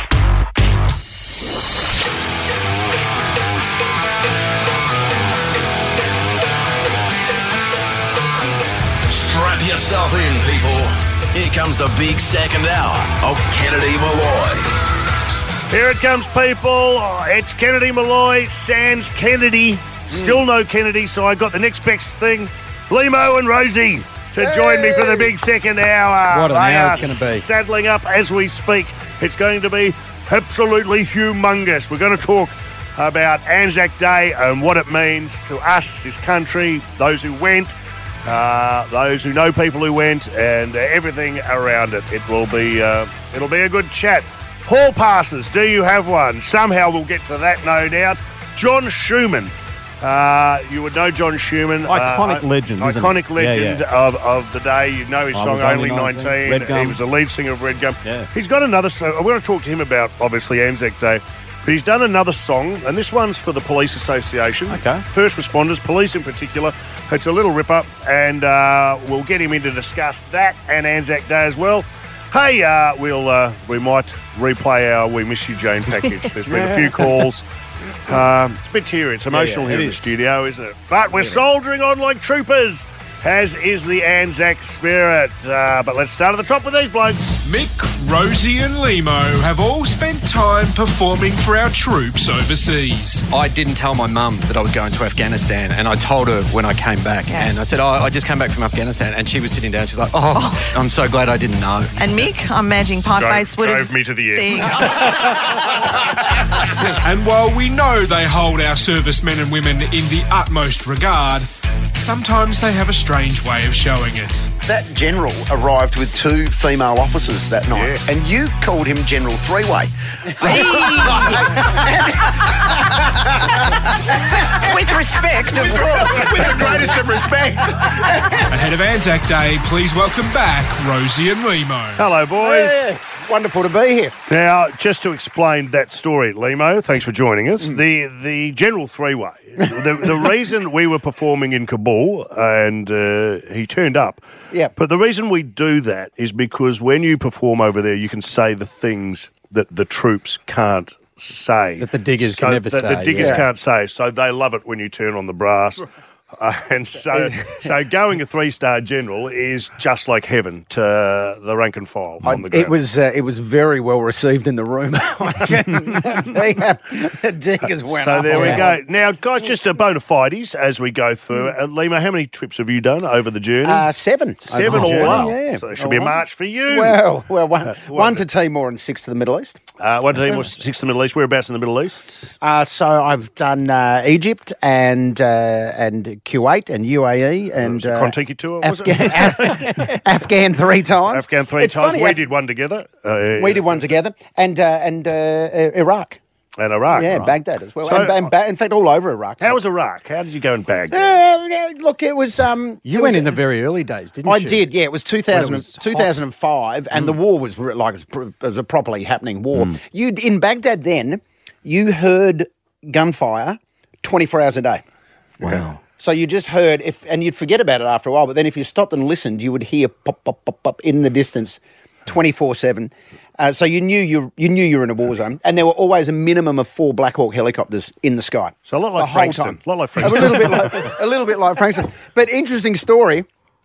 Strap yourself in, people. Here comes the big second hour of Kennedy Malloy. Here it comes, people. Oh, it's Kennedy Malloy, sans Kennedy. Still no Kennedy, so I got the next best thing. Limo and Rosie to join me for the big second hour. What an They hour are it's gonna be. Saddling up as we speak. It's going to be absolutely humongous. We're going to talk about Anzac Day and what it means to us, this country, those who went, uh, those who know people who went, and uh, everything around it. It will be, uh, it'll be a good chat. Hall passes, do you have one? Somehow we'll get to that, no doubt. John Schumann. Uh, you would know John Schumann. Iconic uh, legend, isn't Iconic he? Yeah, legend yeah. Of, of the day. You know his I song Was Only Only nineteen. nineteen. Red Gum. He was the lead singer of Red Gum. Yeah. He's got another song. I'm going to talk to him about, obviously, Anzac Day. But he's done another song, and this one's for the Police Association. Okay. First responders, police in particular. It's a little rip-up, and uh, we'll get him in to discuss that and Anzac Day as well. Hey, uh, we'll uh, we might replay our We Miss You Jane package. There's been a few calls. Um, it's a bit teary. It's emotional yeah, here it in the is. studio, isn't it? But we're soldiering on like troopers, as is the Anzac spirit. Uh, but let's start at the top with these blokes. Mick, Rosie and Limo have all spent time performing for our troops overseas. I didn't tell my mum that I was going to Afghanistan, and I told her when I came back. Yeah. And I said, oh, I just came back from Afghanistan. And she was sitting down. She's like, oh, I'm so glad I didn't know. And Mick, I'm imagining Pieface Drove, would have... drove me to the end. There you go. And while we know they hold our servicemen and women in the utmost regard, sometimes they have a strange way of showing it. That general arrived with two female officers that night, and you called him General Three-Way. With respect, of course. With the greatest of respect. Ahead of Anzac Day, please welcome back Rosie and Limo. Hello, boys. Yeah, wonderful to be here. Now, just to explain that story, Limo, thanks for joining us. The the General Three-Way the, the reason we were performing in Kabul and uh, he turned up. Yeah. But the reason we do that is because when you perform over there, you can say the things that the troops can't say. That the diggers so can never that say. The diggers yeah. can't say. So they love it when you turn on the brass. Uh, and so, so going a three-star general is just like heaven to the rank and file on the ground. It was uh, it was very well received in the room. The diggers went So up. there we Yeah. go. Now, guys, just a bona fides as we go through. Uh, Lima, how many trips have you done over the journey? Uh, seven. Seven Over the all up. journey, yeah. So it should be a All march for you. Well, well, one, Uh, one to Timor and six to the Middle East. Uh, one team was six to the Middle East. Whereabouts in the Middle East? Uh, so I've done uh, Egypt and uh, and Kuwait and U A E and Uh, uh, Kon-Tiki tour, was Afghan, it? Afghan three times. Afghan three It's times. funny, we Af- did one together. Uh, We did one together, and uh, and uh, uh, Iraq. And Iraq. Yeah, right. Baghdad as well. So- and, and ba- in fact, all over Iraq. How was Iraq? How did you go in Baghdad? Uh, yeah, look, it was. Um, You it went was, in the very early days, didn't I you? did, yeah. It was two thousand, was hot. two thousand five, and the war was re- like it was, pr- it was a properly happening war. You in Baghdad then, you heard gunfire twenty-four hours a day. Wow. So you just heard, if, and you'd forget about it after a while, but then if you stopped and listened, you would hear pop, pop, pop, pop in the distance twenty-four seven. Uh, so you knew you you knew you were in a war zone, and there were always a minimum of four Black Hawk helicopters in the sky. So a lot like the whole Frankston. time. A lot like A Frankston. little bit like a little bit like Frankston. But interesting story.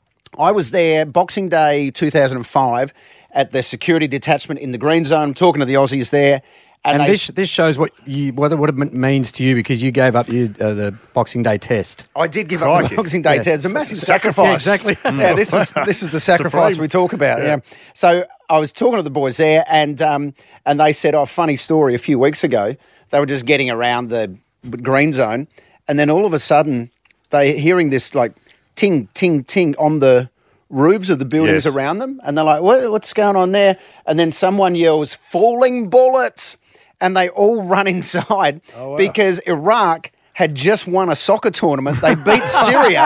I was there Boxing Day two thousand five at the security detachment in the Green Zone, talking to the Aussies there. And, And, they, this this shows what you what, what it m- means to you because you gave up you, uh, the Boxing Day test. I did give up Crikey. the Boxing Day Yeah. test. It's a massive Sacrifice. sacrifice. Yeah, exactly. Yeah, this is this is the sacrifice Supreme. we talk about. Yeah. Yeah. So I was talking to the boys there, and um, and they said, "Oh, funny story. A few weeks ago, they were just getting around the green zone, and then all of a sudden, they hearing this like ting ting ting on the roofs of the buildings Yes. around them, and they're like, what, "What's going on there?" And then someone yells, "Falling bullets!" And they all run inside wow. because Iraq had just won a soccer tournament. They beat Syria.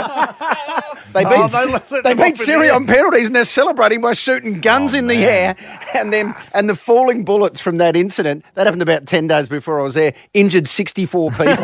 They beat, Oh, they let they them beat off in Syria the on penalties, and they're celebrating by shooting guns Oh, in the air. And then, and the falling bullets from that incident that happened about ten days before I was there injured sixty-four people.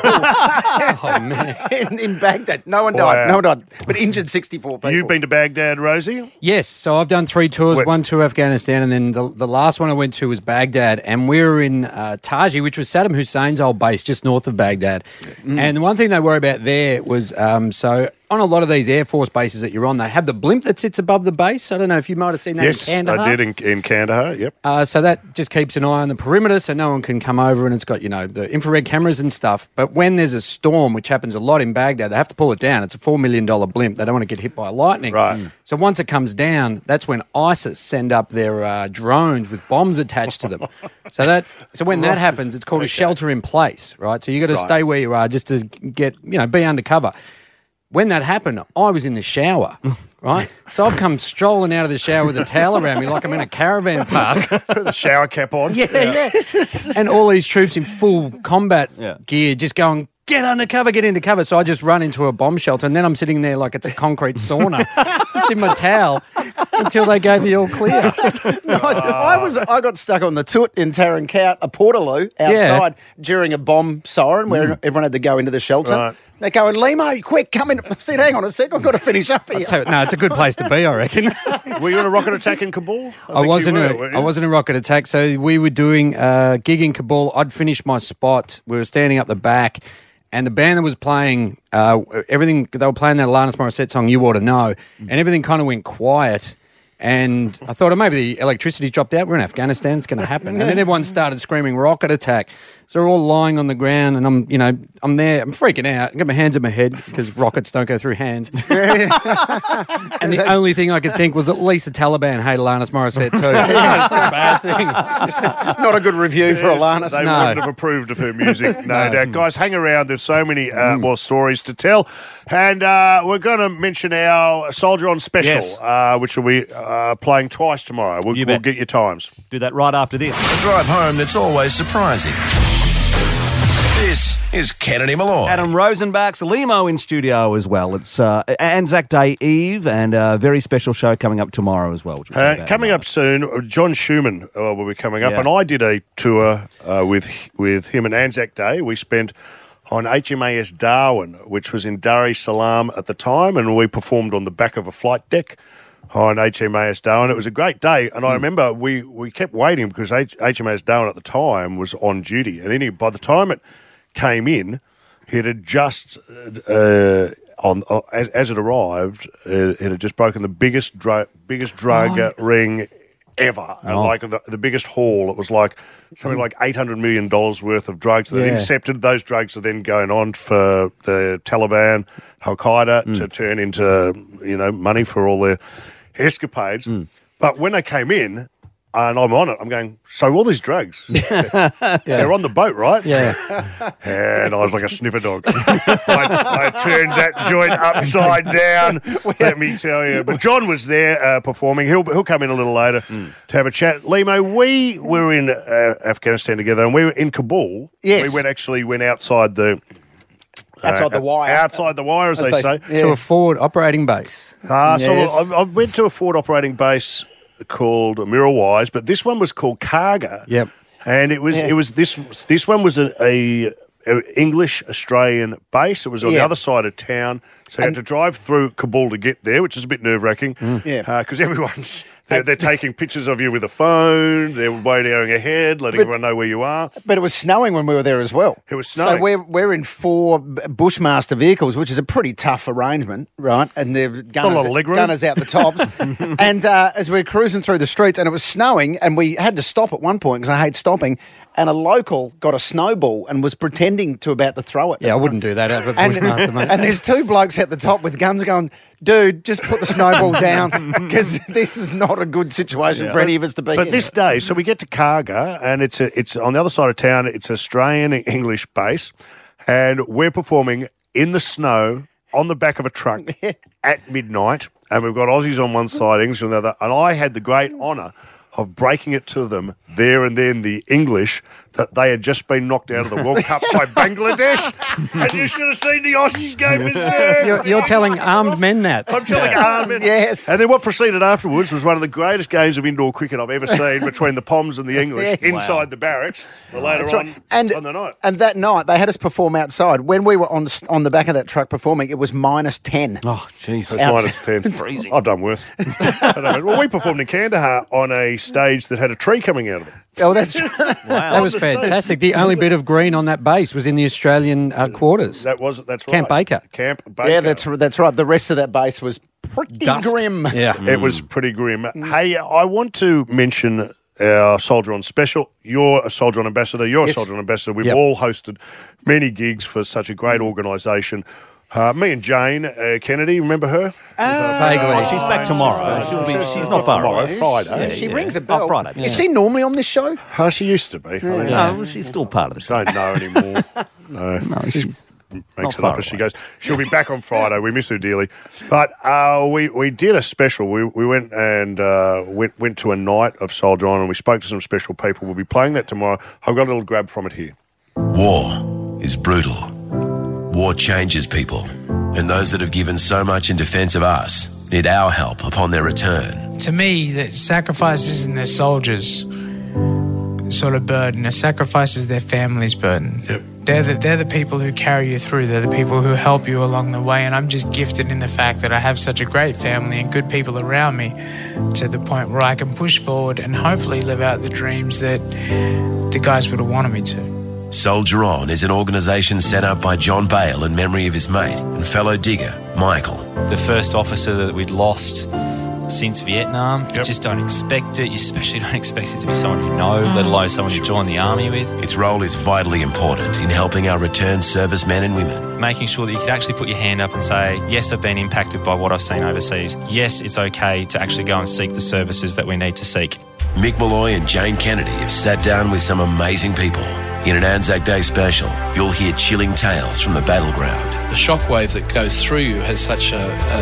Oh man. in, in Baghdad. No one Wow. died. No one died, but injured sixty-four people. You've been to Baghdad, Rosie? Yes, so I've done three tours, Wait. one to Afghanistan, and then the, the last one I went to was Baghdad, and we were in uh, Taji, which was Saddam Hussein's old base just north of Baghdad. And the one thing they worry about there was, um, so on a lot of these Air Force bases that you're on, they have the blimp that sits above the base. I don't know if you might have seen that Yes, in Kandahar. I did in, in Kandahar, yep. Uh, so that just keeps an eye on the perimeter so no one can come over, and it's got, you know, the infrared cameras and stuff. But when there's a storm, which happens a lot in Baghdad, they have to pull it down. It's a four million dollars blimp. They don't want to get hit by lightning. Right. Mm. So once it comes down, that's when ISIS send up their uh, drones with bombs attached to them. so that so when that happens, it's called a shelter in place, right? So you got to Right. stay where you are just to get, you know, be undercover. When that happened, I was in the shower, right? So I've come strolling out of the shower with a towel around me like I'm in a caravan park. Put the shower cap on. Yeah, yeah. And all these troops in full combat Yeah. gear just going, get under cover, get into cover. So I just run into a bomb shelter, and then I'm sitting there like it's a concrete sauna, just in my towel, until they gave the all clear. No, I, was, I was I got stuck on the toot in Tarankout, a Portaloo outside during a bomb siren where everyone had to go into the shelter. Right. They're going, Limo, quick, come in. I said, hang on a sec, I've got to finish up here. So, no, it's a good place to be, I reckon. Were you in a rocket attack in Kabul? I, think wasn't. you were, a, weren't I you? wasn't a rocket attack. So we were doing a gig in Kabul. I'd finished my spot. We were standing up the back, and the band that was playing, uh, everything they were playing that Alanis Morissette song, "You Ought to Know," and everything kind of went quiet. And I thought, oh, maybe the electricity's dropped out. We're in Afghanistan. It's going to happen. And then everyone started screaming rocket attack. So we're all lying on the ground, and I'm, you know, I'm there. I'm freaking out. I've got my hands in my head because rockets don't go through hands. And the only thing I could think was at least the Taliban hate Alanis Morissette too. So it's not a bad thing. Not a good review for Yes, Alanis. They No. wouldn't have approved of her music. No, No. doubt. Guys, hang around. There's so many uh, Mm. more stories to tell. And uh, we're going to mention our Soldier on Special, Yes. uh, which will be uh, playing twice tomorrow. We'll, You we'll bet. get your times. Do that right after this. A drive home that's always surprising. This is Kennedy Malloy. Adam Rosenbach's Limo in studio as well. It's uh, Anzac Day Eve and a very special show coming up tomorrow as well. Which we'll talk Uh, about coming in a up soon, uh, John Schumann uh, will be coming up, Yeah. and I did a tour uh, with with him and Anzac Day. We spent on H M A S Darwin, which was in Dar es Salaam at the time, and we performed on the back of a flight deck on H M A S Darwin. It was a great day, and I remember we, we kept waiting because H- HMAS Darwin at the time was on duty, and then he, by the time it came in, it had just uh, on uh, as, as it arrived, it, it had just broken the biggest drug biggest drug Oh. ring ever, and Oh. like the, the biggest haul. It was like something like eight hundred million dollars worth of drugs that Yeah. intercepted. Those drugs are then going on for the Taliban, Al Qaeda Mm. to turn into you know money for all their escapades. Mm. But when they came in, and I'm on it, I'm going, so all these drugs, they're on the boat, right? Yeah. And I was like a sniffer dog. I, I turned that joint upside down, let me tell you. But John was there uh, performing. He'll he'll come in a little later to have a chat. Limo, we were in uh, Afghanistan together, and we were in Kabul. Yes. We went actually went outside the... Outside the wire. Outside the wire, as, As they, they- say. yeah. To a forward operating base. Uh, Yes. So I, I went to a forward operating base called Mirrorwise, but this one was called Karga. Yep. And it was Yeah. it was this this one was a, a, a English Australian base. It was on the Yeah. other side of town, so you had to drive through Kabul to get there, which is a bit nerve wracking. Yeah. because everyone's. They're, they're taking pictures of you with a phone. They're radioing ahead, letting But- everyone know where you are. But it was snowing when we were there as well. It was snowing. So we're, we're in four B- Bushmaster vehicles, which is a pretty tough arrangement, right? And they've gunners, lot of leg room. gunners out the tops. and uh, as we're cruising through the streets, and it was snowing, and we had to stop at one point because I hate stopping, and a local got a snowball and was pretending to about to throw it. Yeah, I wouldn't do that out of a And, Bushmaster, mate. and there's two blokes at the top with guns going, dude, just put the snowball down because this is not a good situation for any of us to be But in. this day, so we get to Karga, and it's a, it's on the other side of town. It's an Australian English base, and we're performing in the snow on the back of a truck at midnight, and we've got Aussies on one side, English on the other, and I had the great honour of breaking it to them there and then, the English, that they had just been knocked out of the World Cup by Bangladesh, and you should have seen the Aussies go berserk. You're, you're telling armed men that. I'm telling armed men. Yes. And then what proceeded afterwards was one of the greatest games of indoor cricket I've ever seen between the Poms and the English Yes. inside Wow. the barracks later That's on, right. and, on the night. And that night, they had us perform outside. When we were on on the back of that truck performing, it was minus ten. Oh, jeez. It's minus ten. I've done worse. I don't know. Well, we performed in Kandahar on a stage that had a tree coming out of it. Oh, that's That was fantastic. The only bit of green on that base was in the Australian uh, quarters. That was that's right. Camp Baker. Camp Baker. Yeah, that's that's right. The rest of that base was pretty Dust. grim. Yeah. It was pretty grim. Hey, I want to mention our Soldier On Special. You're a Soldier On ambassador. You're Yes. a Soldier On ambassador. We've Yep. all hosted many gigs for such a great organisation. Uh, me and Jane uh, Kennedy, remember her? Vaguely. Oh, she's back tomorrow. She'll be, she's not far tomorrow, away. Friday. Yeah, She yeah. rings a bell. Oh, Friday. Is she normally on this show? Oh, she used to be. I don't know. No, she's still part of the show. Don't know anymore. No, No, she's makes not it far up as she away. goes. She'll be back on Friday. We miss her dearly. But uh, we we did a special. We we went and uh, went went to a night of Soldier On, and we spoke to some special people. We'll be playing that tomorrow. I've got a little grab from it here. War is brutal. War changes people, and those that have given so much in defence of us need our help upon their return. To me, the sacrifice isn't their soldiers' sort of burden. A sacrifice is their family's burden. Yep. They're the, they're the people who carry you through. They're the people who help you along the way. And I'm just gifted in the fact that I have such a great family and good people around me to the point where I can push forward and hopefully live out the dreams that the guys would have wanted me to. Soldier On is an organisation set up by John Bale in memory of his mate and fellow digger, Michael. The first officer that we'd lost since Vietnam, you Yep. just don't expect it. You especially don't expect it to be someone you know, let alone someone you join the army with. Its role is vitally important in helping our returned servicemen and women. Making sure that you could actually put your hand up and say, yes, I've been impacted by what I've seen overseas. Yes, it's okay to actually go and seek the services that we need to seek. Mick Malloy and Jane Kennedy have sat down with some amazing people. In an Anzac Day special, you'll hear chilling tales from the battleground. The shockwave that goes through you has such a,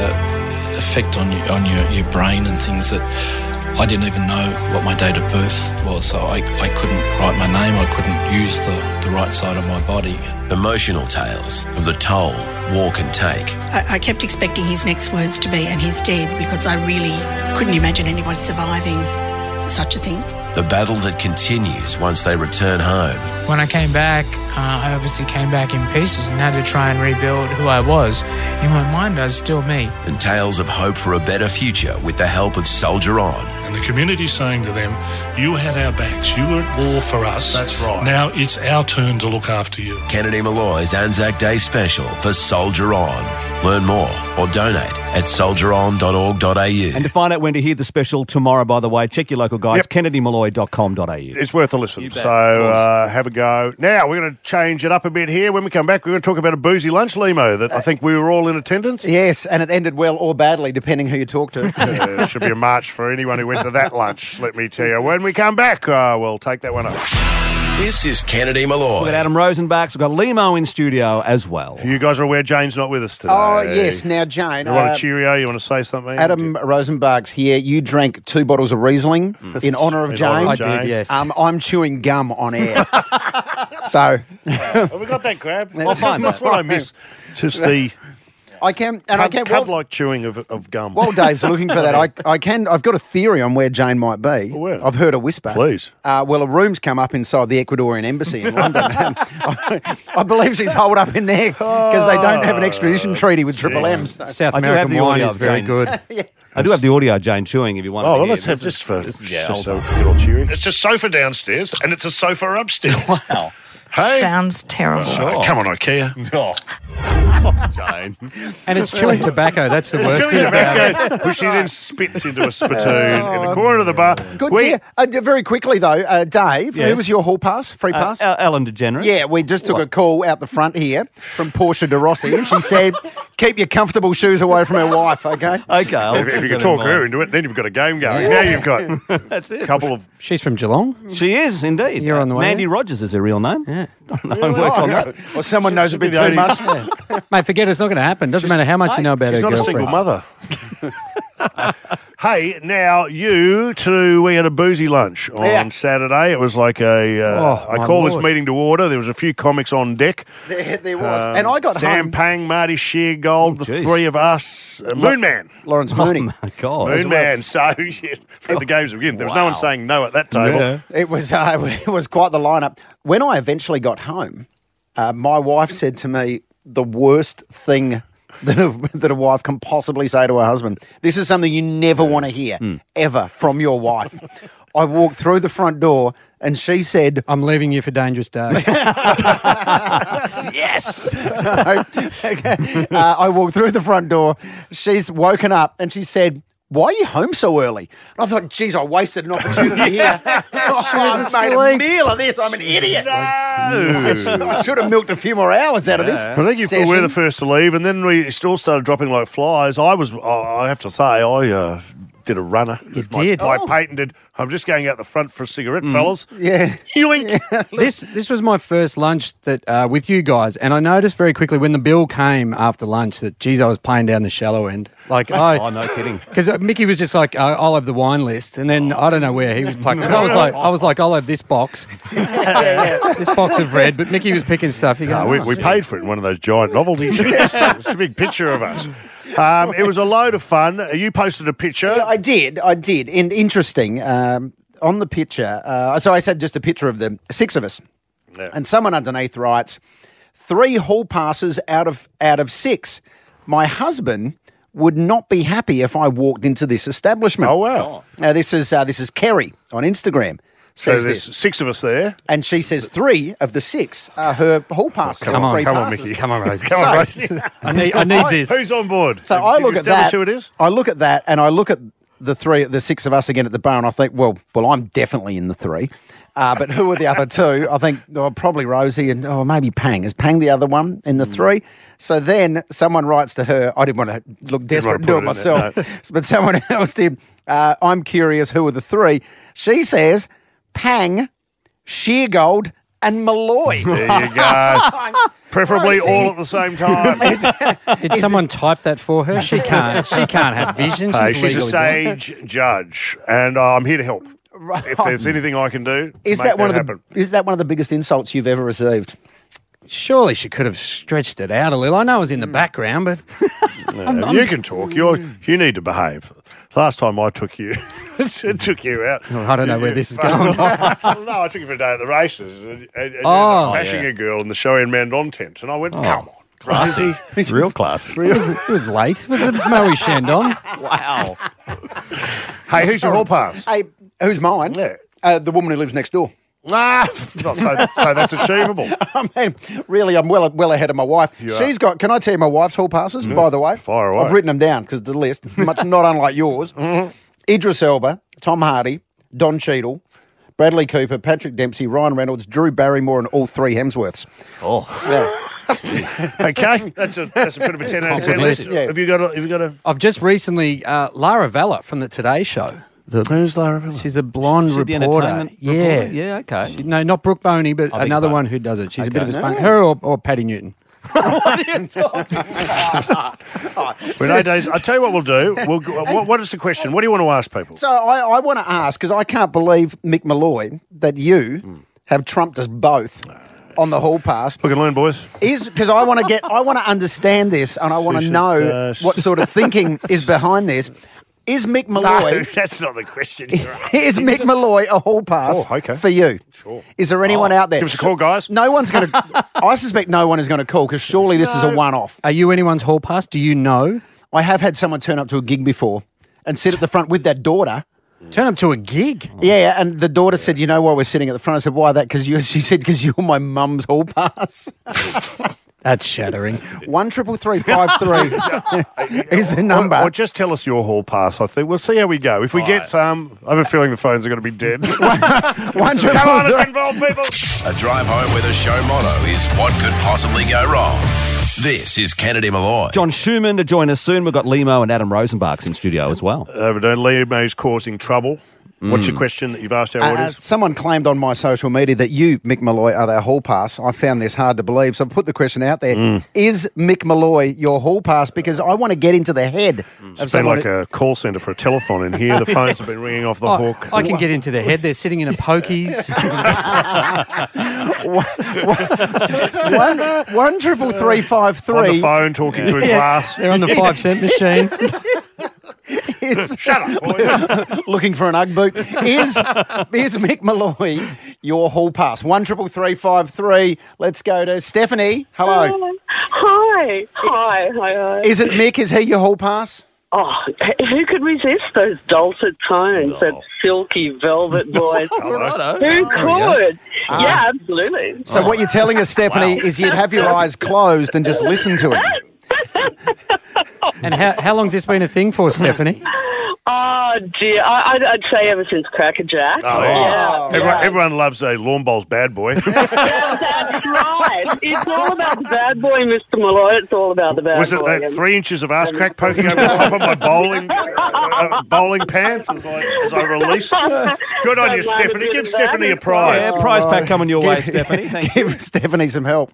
a effect on you, on your, your brain and things that I didn't even know what my date of birth was. So I, I couldn't write my name. I couldn't use the, the right side of my body. Emotional tales of the toll war can take. I, I kept expecting his next words to be, and he's dead, because I really couldn't imagine anybody surviving such a thing. the battle that continues once they return home. When I came back, uh, I obviously came back in pieces and had to try and rebuild who I was. In my mind, I was still me. And tales of hope for a better future with the help of Soldier On. And the community saying to them, you had our backs, you were at war for us. That's right. Now it's our turn to look after you. Kennedy Malloy's Anzac Day special for Soldier On. Learn more or donate at soldier on dot org dot a u. And to find out when to hear the special tomorrow, by the way, check your local guides, Yep. kennedy malloy dot com dot a u. It's worth a listen. You bet, So of uh, have a go. Now, we're going to change it up a bit here. When we come back, we're going to talk about a boozy lunch, Limo, that I think we were all in attendance. Yes, and it ended well or badly, depending who you talk to. Uh, there should be a march for anyone who went to that lunch, let me tell you. When we come back, uh, we'll take that one up. This is Kennedy Malloy. We've got Adam Rosenbach's. We've got Limo in studio as well. You guys are aware Jane's not with us today. Oh, yes. Now, Jane. You want uh, a cheerio? You want to say something? Adam Rosenbach's here. You drank two bottles of Riesling Mm. in honour of In Jane. honour of I Jane. did, yes. Um, I'm chewing gum on air. so Have we got that, Crab? That's That's, fine, that's mate. what I miss. Just the I can, and I can. cud While, like chewing of, of gum. while Dave's looking for that, I, I can. I've got a theory on where Jane might be. where? I've heard a whisper. Please. Uh, well, a room's come up inside the Ecuadorian embassy in London. I, I believe she's holed up in there because they don't have an extradition treaty with Triple M. So. South I do have American the wine audio is of very Jane. good. Yeah. I do have the audio of Jane chewing if you want Oh, to well, hear. let's have This just is- for this is- yeah, just hold a on. little cheering. It's a sofa downstairs and it's a sofa upstairs. Wow. Hey, Sounds terrible. Oh, come on, IKEA. oh. Jane. And it's chewing tobacco. That's the worst Chewing bit about it. tobacco, which she then spits into a spittoon in the corner of the bar. Good. We, yeah. Uh, d- very quickly though, uh, Dave, Yes. who was your hall pass? Free Uh, pass? El- Ellen DeGeneres. Yeah, we just took a call out the front here from Portia de Rossi, and she said, "Keep your comfortable shoes away from her wife." Okay. Okay. I'll if, if keep you that can in talk her mind. into it, then you've got a game going. Now you've got That's it. a couple of. She's from Geelong. She is indeed. You're on the way Mandy there? Rogers is her real name. Yeah. No, work on that. Or someone knows a Should be bit the too only- much. Mate, forget it, it's not going to happen. Doesn't matter how much you know about She's her not a girlfriend. single mother. Hey, now you two, we had a boozy lunch on Yeah. Saturday. It was like a, uh, Oh, I my call this Lord. meeting to order. There was a few comics on deck. There, there was, Um, and I got Sam home. Pang, Marty Sheargold, the geez. three of us, uh, Moon Man. Lawrence Oh, Mooney. my God. Moon Man. So yeah, the games begin. There was no one Wow. saying no at that table. Yeah. It was uh, it was quite the lineup. When I eventually got home, uh, my wife said to me the worst thing that a, that a wife can possibly say to her husband. This is something you never want to hear ever from your wife. I walked through the front door and she said, I'm leaving you for Dangerous Day. Yes. okay. uh, I walked through the front door. She's woken up and she said, "Why are you home so early?" And I thought, geez, I wasted an opportunity here. I made a meal of this. I'm an idiot. No. I should have milked a few more hours out of this. I think you session. were the first to leave, and then we still started dropping like flies. I was, I have to say, I uh, did a runner. You my, did? My Oh. patented, I'm just going out the front for a cigarette, fellas. Yeah. Yoink. this this was my first lunch that uh, with you guys, and I noticed very quickly when the bill came after lunch that, geez, I was playing down the shallow end. Like, I, Oh, no kidding. Because Mickey was just like, uh, I'll have the wine list, and then I don't know where he was plucking. Because I was like, I was like, I'll have this box, this box of red. But Mickey was picking stuff. You go, No, we, "Oh, we shit." paid for it in one of those giant novelty sheets. It's a big picture of us. Um, it was a load of fun. You posted a picture. Yeah, I did. I did. And interesting, um, on the picture, uh, so I said just a picture of the six of us. Yeah. And someone underneath writes, three hall passes out of out of six. My husband would not be happy if I walked into this establishment. Oh, wow. Now, this is uh, this is Kerry on Instagram. So Says there's this. six of us there. And she says three of the six are her hall passes. Come or on, free come on, passes. Mickey. Come on, Rosie. Come on, So- Rosie. I need, I need this. Who's on board? So Did I you look at establish that. who it is? I look at that, and I look at the three, the six of us again at the bar, and I think, well, well, I'm definitely in the three. Uh, but who are the other two? I think oh, probably Rosie and oh, maybe Pang. Is Pang the other one in the three? So then someone writes to her. I didn't want to look desperate want and to do put it it in there, myself, but someone else did. Uh, I'm curious who are the three. She says Pang, Sheargold, and Malloy. There you go. Preferably Rosie. all at the same time. Did someone type that for her? She can't. She can't have vision. Hey, She's, she's a legally blind. sage judge, and uh, I'm here to help. If there's anything I can do, Is make that one of happen. the is that one of the biggest insults you've ever received? Surely she could have stretched it out a little. I know it was in the background, but Yeah, you can talk. You're you need to behave. Last time I took you, took you out. Oh, I don't know where this is going. no, I took you for a day at the races and, and, and Oh, bashing yeah. a girl in the Cheyenne Mandon tent. And I went, Oh. come on. Classy. Real classy. It was, it was late. It was a Moe Shandon. Wow. Hey, who's your hall pass? Hey, who's mine? Yeah. Uh, the woman who lives next door. Ah, so, so that's achievable. I mean, really, I'm well well ahead of my wife. You She's are. got, can I tell you my wife's hall passes, Yeah, by the way? fire away. I've written them down because the list, much not unlike yours. Mm-hmm. Idris Elba, Tom Hardy, Don Cheadle, Bradley Cooper, Patrick Dempsey, Ryan Reynolds, Drew Barrymore, and all three Hemsworths. Oh. Yeah. Okay, that's a that's a bit of a ten out of That's a ten good list. list. Yeah. Have you got a? Have you got a? I've just recently, uh, Lara Vella from the Today Show. The, Who's Lara Vella? She's a blonde She the reporter. entertainment Yeah. reporter? Yeah, okay. She- no, not Brooke Boney, but I beg another your one pardon. who does it. She's a Okay. bit of a spunk. No. Her or, or Patty Newton. Well, nowadays, I'll tell you what we'll do. We'll, go- what, what is the question? What do you want to ask people? So I, I want to ask, because I can't believe, Mick Malloy, that you have trumped us both on the hall pass. Look and learn, boys. Is because I want to get, I want to understand this, and I want She to should, know uh, what sort of thinking is behind this. Is Mick No, Malloy? that's not the question. You're asking. Is Mick Malloy a hall pass Oh, okay. for you? Sure. Is there anyone Oh, out there? give us a call, guys. No one's going to. I suspect no one is going to call because surely this is a No. one-off. Are you anyone's hall pass? Do you know? I have had someone turn up to a gig before and sit at the front with their daughter. Turn up to a gig? Yeah, and the daughter said, "You know why we're sitting at the front?" I said, "Why that?" Because you. She said, "Because you're my mum's hall pass." That's shattering. One triple three five three is the number. Or, or just tell us your hall pass. I think we'll see how we go. If we get some, I have a feeling the phones are going to be dead. One triple Come on, three- let's involve people. A drive home with a show motto is what could possibly go wrong. This is Kennedy Malloy. John Schumann to join us soon. We've got Limo and Adam Rosenbach's in studio as well. Overdone. Liam's causing trouble. What's your question that you've asked our Uh, audience? someone claimed on my social media that you, Mick Malloy, are their hall pass. I found this hard to believe, so I put the question out there: Is Mick Malloy your hall pass? Because I want to get into the head of It's been someone. like a call centre for a telethon in here. The phones have been ringing off the Oh, hook. I can get into the head. They're sitting in a pokies. one, one triple three five On the three. phone talking to his glass. They're on the five cent machine. is Shut up, boy. looking for an Ugg boot. Is is Mick Malloy your hall pass? One triple three five three. Let's go to Stephanie. Hello. Hi. Hi. Hi. Hi. Is it Mick? Is he your hall pass? Oh, who could resist those dulcet tones, that silky velvet voice? Hello. Who could? Ah. Yeah, absolutely. So what you're telling us, Stephanie, is you'd have your eyes closed and just listen to it. And how, how long's this been a thing for, Stephanie? Oh, dear. I, I'd, I'd say ever since Cracker Jack. Oh, yeah. everyone, yeah. everyone loves a lawn bowls bad boy. That's right. It's all about the bad boy, Mister Malloy. It's all about the bad Was it boy. that three inches of ass crack poking over the top of my bowling uh, bowling pants as I, as I released? Good on you, Don't mind a Stephanie. bit Give of Stephanie that. a prize. Yeah, prize pack coming your way, Give- Stephanie. Thank you. Give Stephanie some help.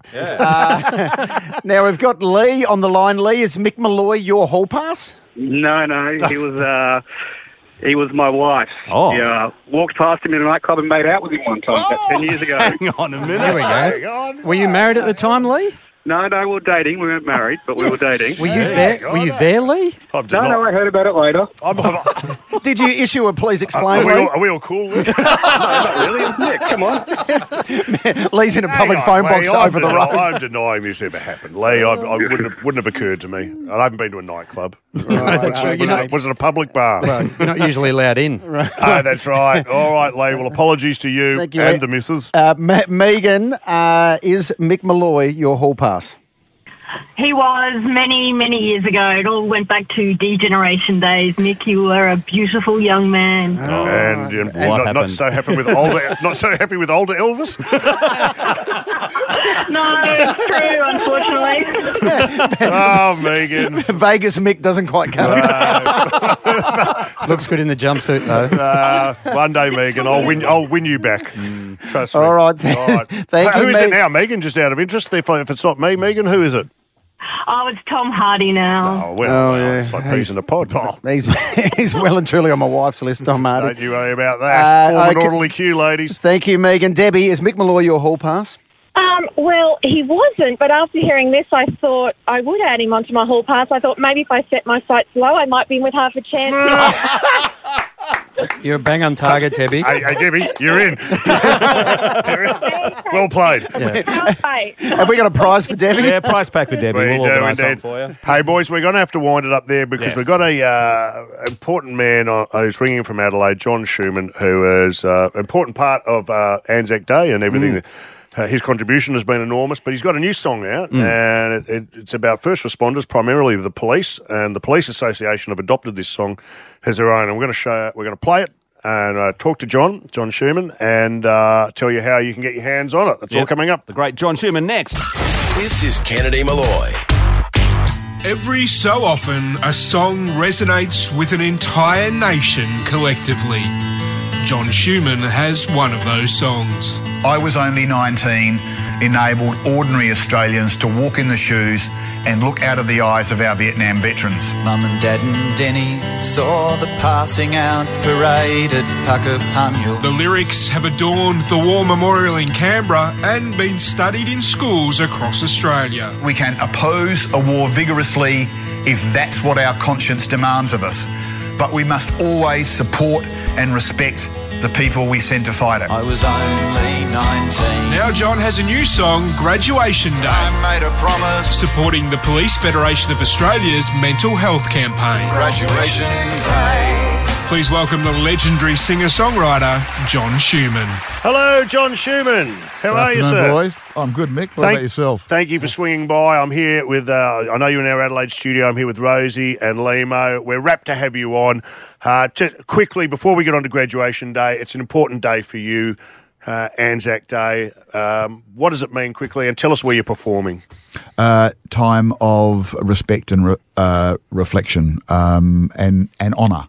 Uh, now we've got Lee on the line. Lee, is Mick Malloy your hall pass? No, no, he was uh, he was my wife. Oh. Yeah, walked past him in a nightclub and made out with him one time about ten years ago. Hang on a minute. There we go. Hang on. Were you married at the time, Lee? No, no, we were dating. We weren't married, but we were dating. Were you there? Were you there, Lee? I did No, not- no, I heard about it later. I'm, I'm, Did you issue a please are, explain, we Lee? all, are we all cool, Lee? No, not really. Nick, come on. Lee's in a public Hang phone on, box Lee, I'm over the deni- road. I'm denying this ever happened. Lee, I, I wouldn't, have, wouldn't have occurred to me. I haven't been to a nightclub. Right, that's okay. right. Was, You're it, was it a public bar? Well, you're not usually allowed in. Oh, that's right. All right, Lee. Well, apologies to you, Thank you, and Lee. the missus. Uh, Ma- Megan, uh, is Mick Malloy your hall pass? He was many, many years ago. It all went back to D-Generation days. Mick, you were a beautiful young man. Oh, and, and what not, not happened? so happy with older, not so happy with older Elvis. No, it's true, unfortunately. Oh, Megan. Vegas Mick doesn't quite cut it. Looks good in the jumpsuit, though. Uh, one day, Megan, I'll win. I'll win you back. Trust me. All right. All right. Thank Who you, is it Meg- now, Megan? Just out of interest, if, if it's not me, Megan, who is it? Oh, it's Tom Hardy now. Oh well, Oh, it's, yeah. it's like peas in a pod. He's, he's well and truly on my wife's list, Tom Hardy. Don't you worry about that. Uh, Form an okay. orderly queue, ladies. Thank you, Megan. Debbie, is Mick Malloy your hall pass? Um, well, he wasn't, but after hearing this, I thought I would add him onto my hall pass. I thought maybe if I set my sights low, I might be in with half a chance. You're a bang on target, Debbie. Hey, hey, Debbie, you're in. You're in. Well played. Have we got a prize for Debbie? Yeah, prize pack for Debbie. We We'll do organise indeed. something for you. Hey, boys, we're going to have to wind it up there because Yes. we've got a uh, important man on, who's ringing from Adelaide, John Schumann, who is uh, an important part of uh, Anzac Day and everything. Mm. Uh, his contribution has been enormous, but he's got a new song out, Mm. and it, it, it's about first responders, primarily the police, and the Police Association have adopted this song as their own. And we're going to show, we're going to play it and uh, talk to John, John Schumann, and uh, tell you how you can get your hands on it. That's all Yep. coming up. The great John Schumann next. This is Kennedy Malloy. Every so often, a song resonates with an entire nation collectively. John Schumann has one of those songs. I was only nineteen, enabled ordinary Australians to walk in the shoes and look out of the eyes of our Vietnam veterans. Mum and Dad and Denny saw the passing out parade at Puckapunyal. The lyrics have adorned the War Memorial in Canberra and been studied in schools across Australia. We can oppose a war vigorously if that's what our conscience demands of us, but we must always support and respect the people we sent to fight it. I was only nineteen. Now John has a new song, Graduation Day. I made a promise. Supporting the Police Federation of Australia's mental health campaign. Graduation Day. Please welcome the legendary singer-songwriter, John Schumann. Hello, John Schumann. How are you, afternoon, sir? boys. I'm good, Mick. What Thank- about yourself? Thank you for swinging by. I'm here with, uh, I know you're in our Adelaide studio. I'm here with Rosie and Limo. We're rapt to have you on. Uh, just quickly, before we get on to graduation day, it's an important day for you, uh, Anzac Day. Um, what does it mean quickly? And tell us where you're performing. Uh, time of respect and re- uh, reflection um, and, and honour.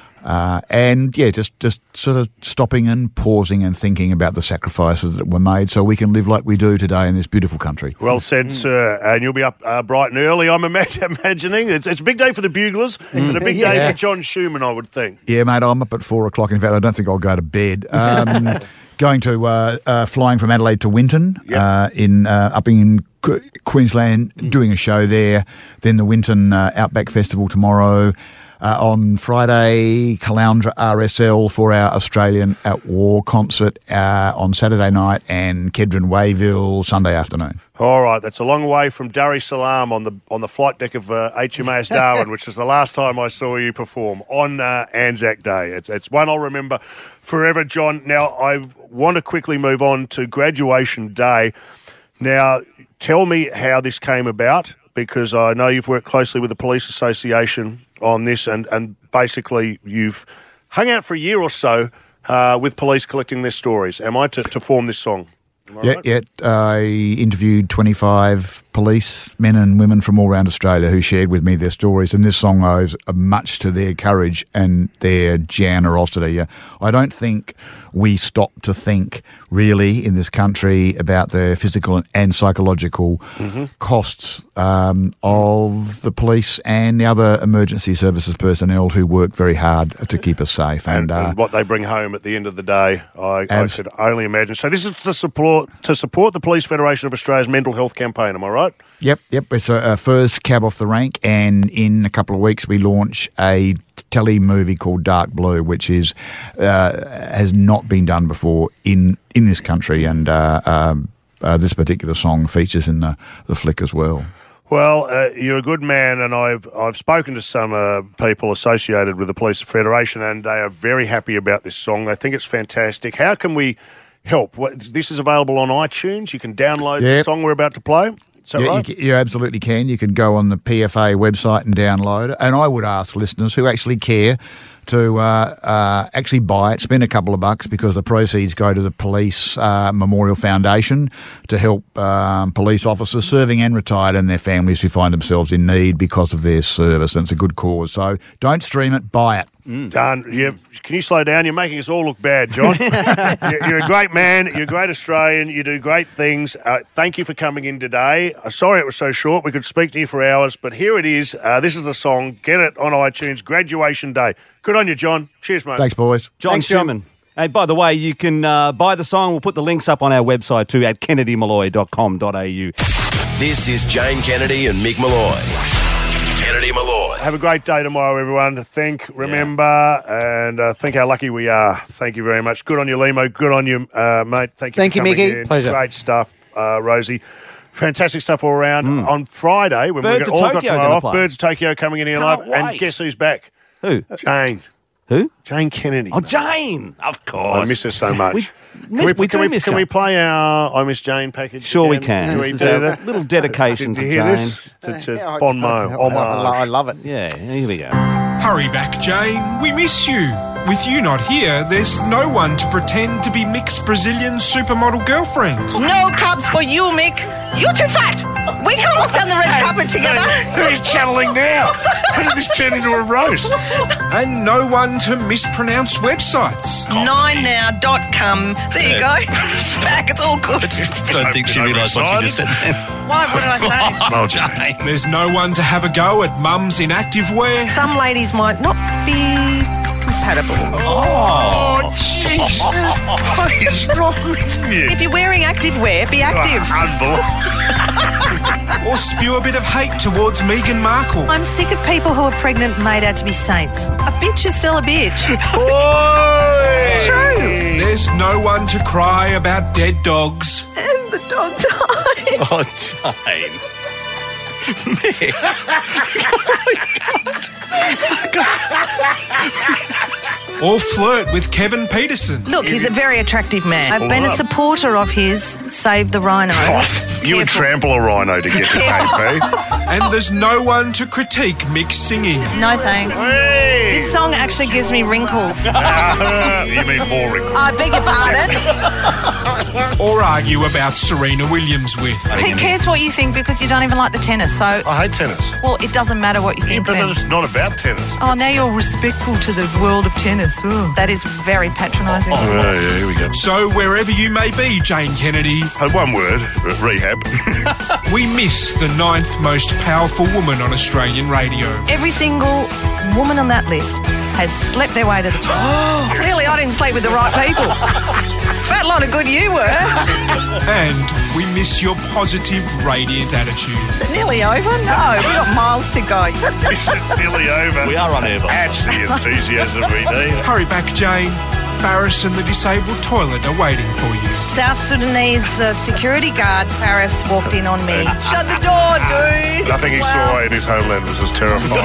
Uh, and yeah, just, just sort of stopping and pausing and thinking about the sacrifices that were made so we can live like we do today in this beautiful country. Well said, sir. And you'll be up uh, bright and early, I'm imag- imagining. It's, it's a big day for the Buglers and a big day Yeah. for John Schumann, I would think. Yeah, mate, I'm up at four o'clock. In fact, I don't think I'll go to bed. Um, going to uh, uh, flying from Adelaide to Winton uh, in uh, up in Qu- Queensland, doing a show there. Then the Winton uh, Outback Festival tomorrow. Uh, on Friday, Caloundra R S L for our Australian at War concert uh, on Saturday night, and Kedron Wayville Sunday afternoon. All right, that's a long way from Dar es Salaam on the on the flight deck of uh, H M A S Darwin, which was the last time I saw you perform on uh, Anzac Day. It's, it's one I'll remember forever, John. Now, I want to quickly move on to graduation day. Now, tell me how this came about, because I know you've worked closely with the Police Association on this, and, and basically you've hung out for a year or so uh, with police collecting their stories. Am I to, to form this song? Am I Yeah, right? yeah. I interviewed twenty-five police men and women from all around Australia who shared with me their stories, and this song owes much to their courage and their generosity. I don't think we stop to think really in this country about the physical and psychological Mm-hmm. costs um, of the police and the other emergency services personnel who work very hard to keep us safe. And, And, uh, and what they bring home at the end of the day, I, I Abs- could only imagine. So this is to support to support the Police Federation of Australia's mental health campaign. Am I right? Yep, yep. It's a, a first cab off the rank, and in a couple of weeks we launch a telly movie called Dark Blue, which is uh, has not been done before in in this country, and uh, um, uh, this particular song features in the, the flick as well. Well, uh, you're a good man, and I've I've spoken to some uh, people associated with the Police Federation, and they are very happy about this song. They think it's fantastic. How can we help? What, this is available on iTunes. You can download the Yep. song we're about to play. Is that yeah, right? you, ca- you absolutely can. You can go on the P F A website and download it. And I would ask listeners who actually care to uh, uh, actually buy it, spend a couple of bucks, because the proceeds go to the Police uh, Memorial Foundation to help um, police officers serving and retired and their families who find themselves in need because of their service. And it's a good cause. So don't stream it, buy it. Done. You, can you slow down? You're making us all look bad, John. you're, you're a great man. You're a great Australian. You do great things. Uh, thank you for coming in today. Uh, sorry it was so short. We could speak to you for hours, but here it is. Uh, this is the song. Get it on iTunes. Graduation Day. Good on you, John. Cheers, mate. Thanks, boys. John Thanks, John. Schumann. Hey, by the way, you can uh, buy the song. We'll put the links up on our website too at kennedy malloy dot com dot a u. This is Jane Kennedy and Mick Malloy. Kennedy Malloy. Have a great day tomorrow, everyone. To think, remember, and uh, think how lucky we are. Thank you very much. Good on you, Limo. Good on you, uh, mate. Thank you Thank for you, coming Mickey. in. Pleasure. Great stuff, uh, Rosie. Fantastic stuff all around. Mm. On Friday, when Birds we of all got Tokyo tomorrow gonna off, play. Birds of Tokyo coming in here Can't live. And wait. guess who's back? Who? Jane. Who? Jane Kennedy. Oh, Jane. Of course. I miss her so much. We, Can we, we can do we, miss can her. we play our I Miss Jane package? Sure we again? can. Can we This do is our that? little dedication Did to you hear Jane. this? To, to Yeah, I- Bon Mo. I- I- Homage. I love it. Yeah, here we go. Hurry back, Jane. We miss you. With you not here, there's no one to pretend to be Mick's Brazilian supermodel girlfriend. No cubs for you, Mick. You're too fat. We can't walk down the red carpet together. Who are you channeling now? How did this turn into a roast? And no one to mispronounce websites. nine now dot com. There you go. It's back. It's all good. I don't think she realised what she just said then. Why? What did I say? Well, Jane. There's no one to have a go at mums in activewear. Some ladies might not be compatible. Oh, Jesus. What is wrong with you? If you're wearing activewear, be active. Or spew a bit of hate towards Meghan Markle. I'm sick of people who are pregnant and made out to be saints. A bitch is still a bitch. It's true. There's no one to cry about dead dogs. And the dog died. Oh, Jane. Or flirt with Kevin Peterson. Look, he's a very attractive man. I've been a supporter of his Save the Rhino. You would trample a rhino to get to A P. And there's no one to critique Mick's singing. No thanks. Hey. This song actually gives me wrinkles. You mean more wrinkles? I beg your pardon. Or argue about Serena Williams with. Who cares what you think because you don't even like the tennis? So, I hate tennis. well, it doesn't matter what you Yeah, think but then. it's not about tennis. Oh, now you're respectful to the world of tennis. Ooh, that is very patronising. Oh, yeah, here we go. So wherever you may be, Jane Kennedy, Uh, one word, uh, rehab. we miss the ninth most powerful woman on Australian radio. Every single woman on that list has slept their way to the top. Clearly, I didn't sleep with the right people. Fat lot of good you were. And we miss your positive, radiant attitude. Is it nearly over? No, we've got miles to go. Is it nearly over? We are on air, boss. That's the enthusiasm we need. Hurry back, Jane. Farris and the disabled toilet are waiting for you. South Sudanese uh, security guard Paris walked in on me. Shut the door, dude. Nothing he Wow. saw in his homeland was as terrifying.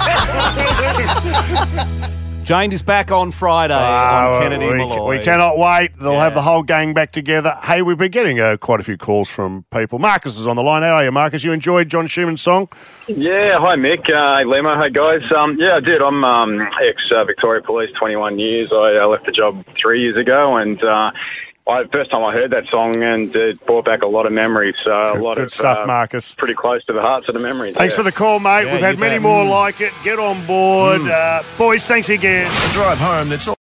Jane is back on Friday Ah, on Kennedy we, Malloy. we cannot wait. They'll Yeah. have the whole gang back together. Hey, we've been getting uh, quite a few calls from people. Marcus is on the line. How are you, Marcus? You enjoyed John Schumann's song? Yeah, hi Mick, uh, hey Lemo, hey guys. Um, yeah, I did. I'm um, ex-Victoria Police, twenty-one years. I uh, left the job three years ago, and uh, I, first time I heard that song, and it brought back a lot of memories. Uh, a lot Good of stuff, uh, Marcus. Pretty close to the hearts of the memories. Thanks yeah. for the call, mate. Yeah, We've had you many bet. more like it. Get on board. Uh, boys, thanks again. The drive home, that's all.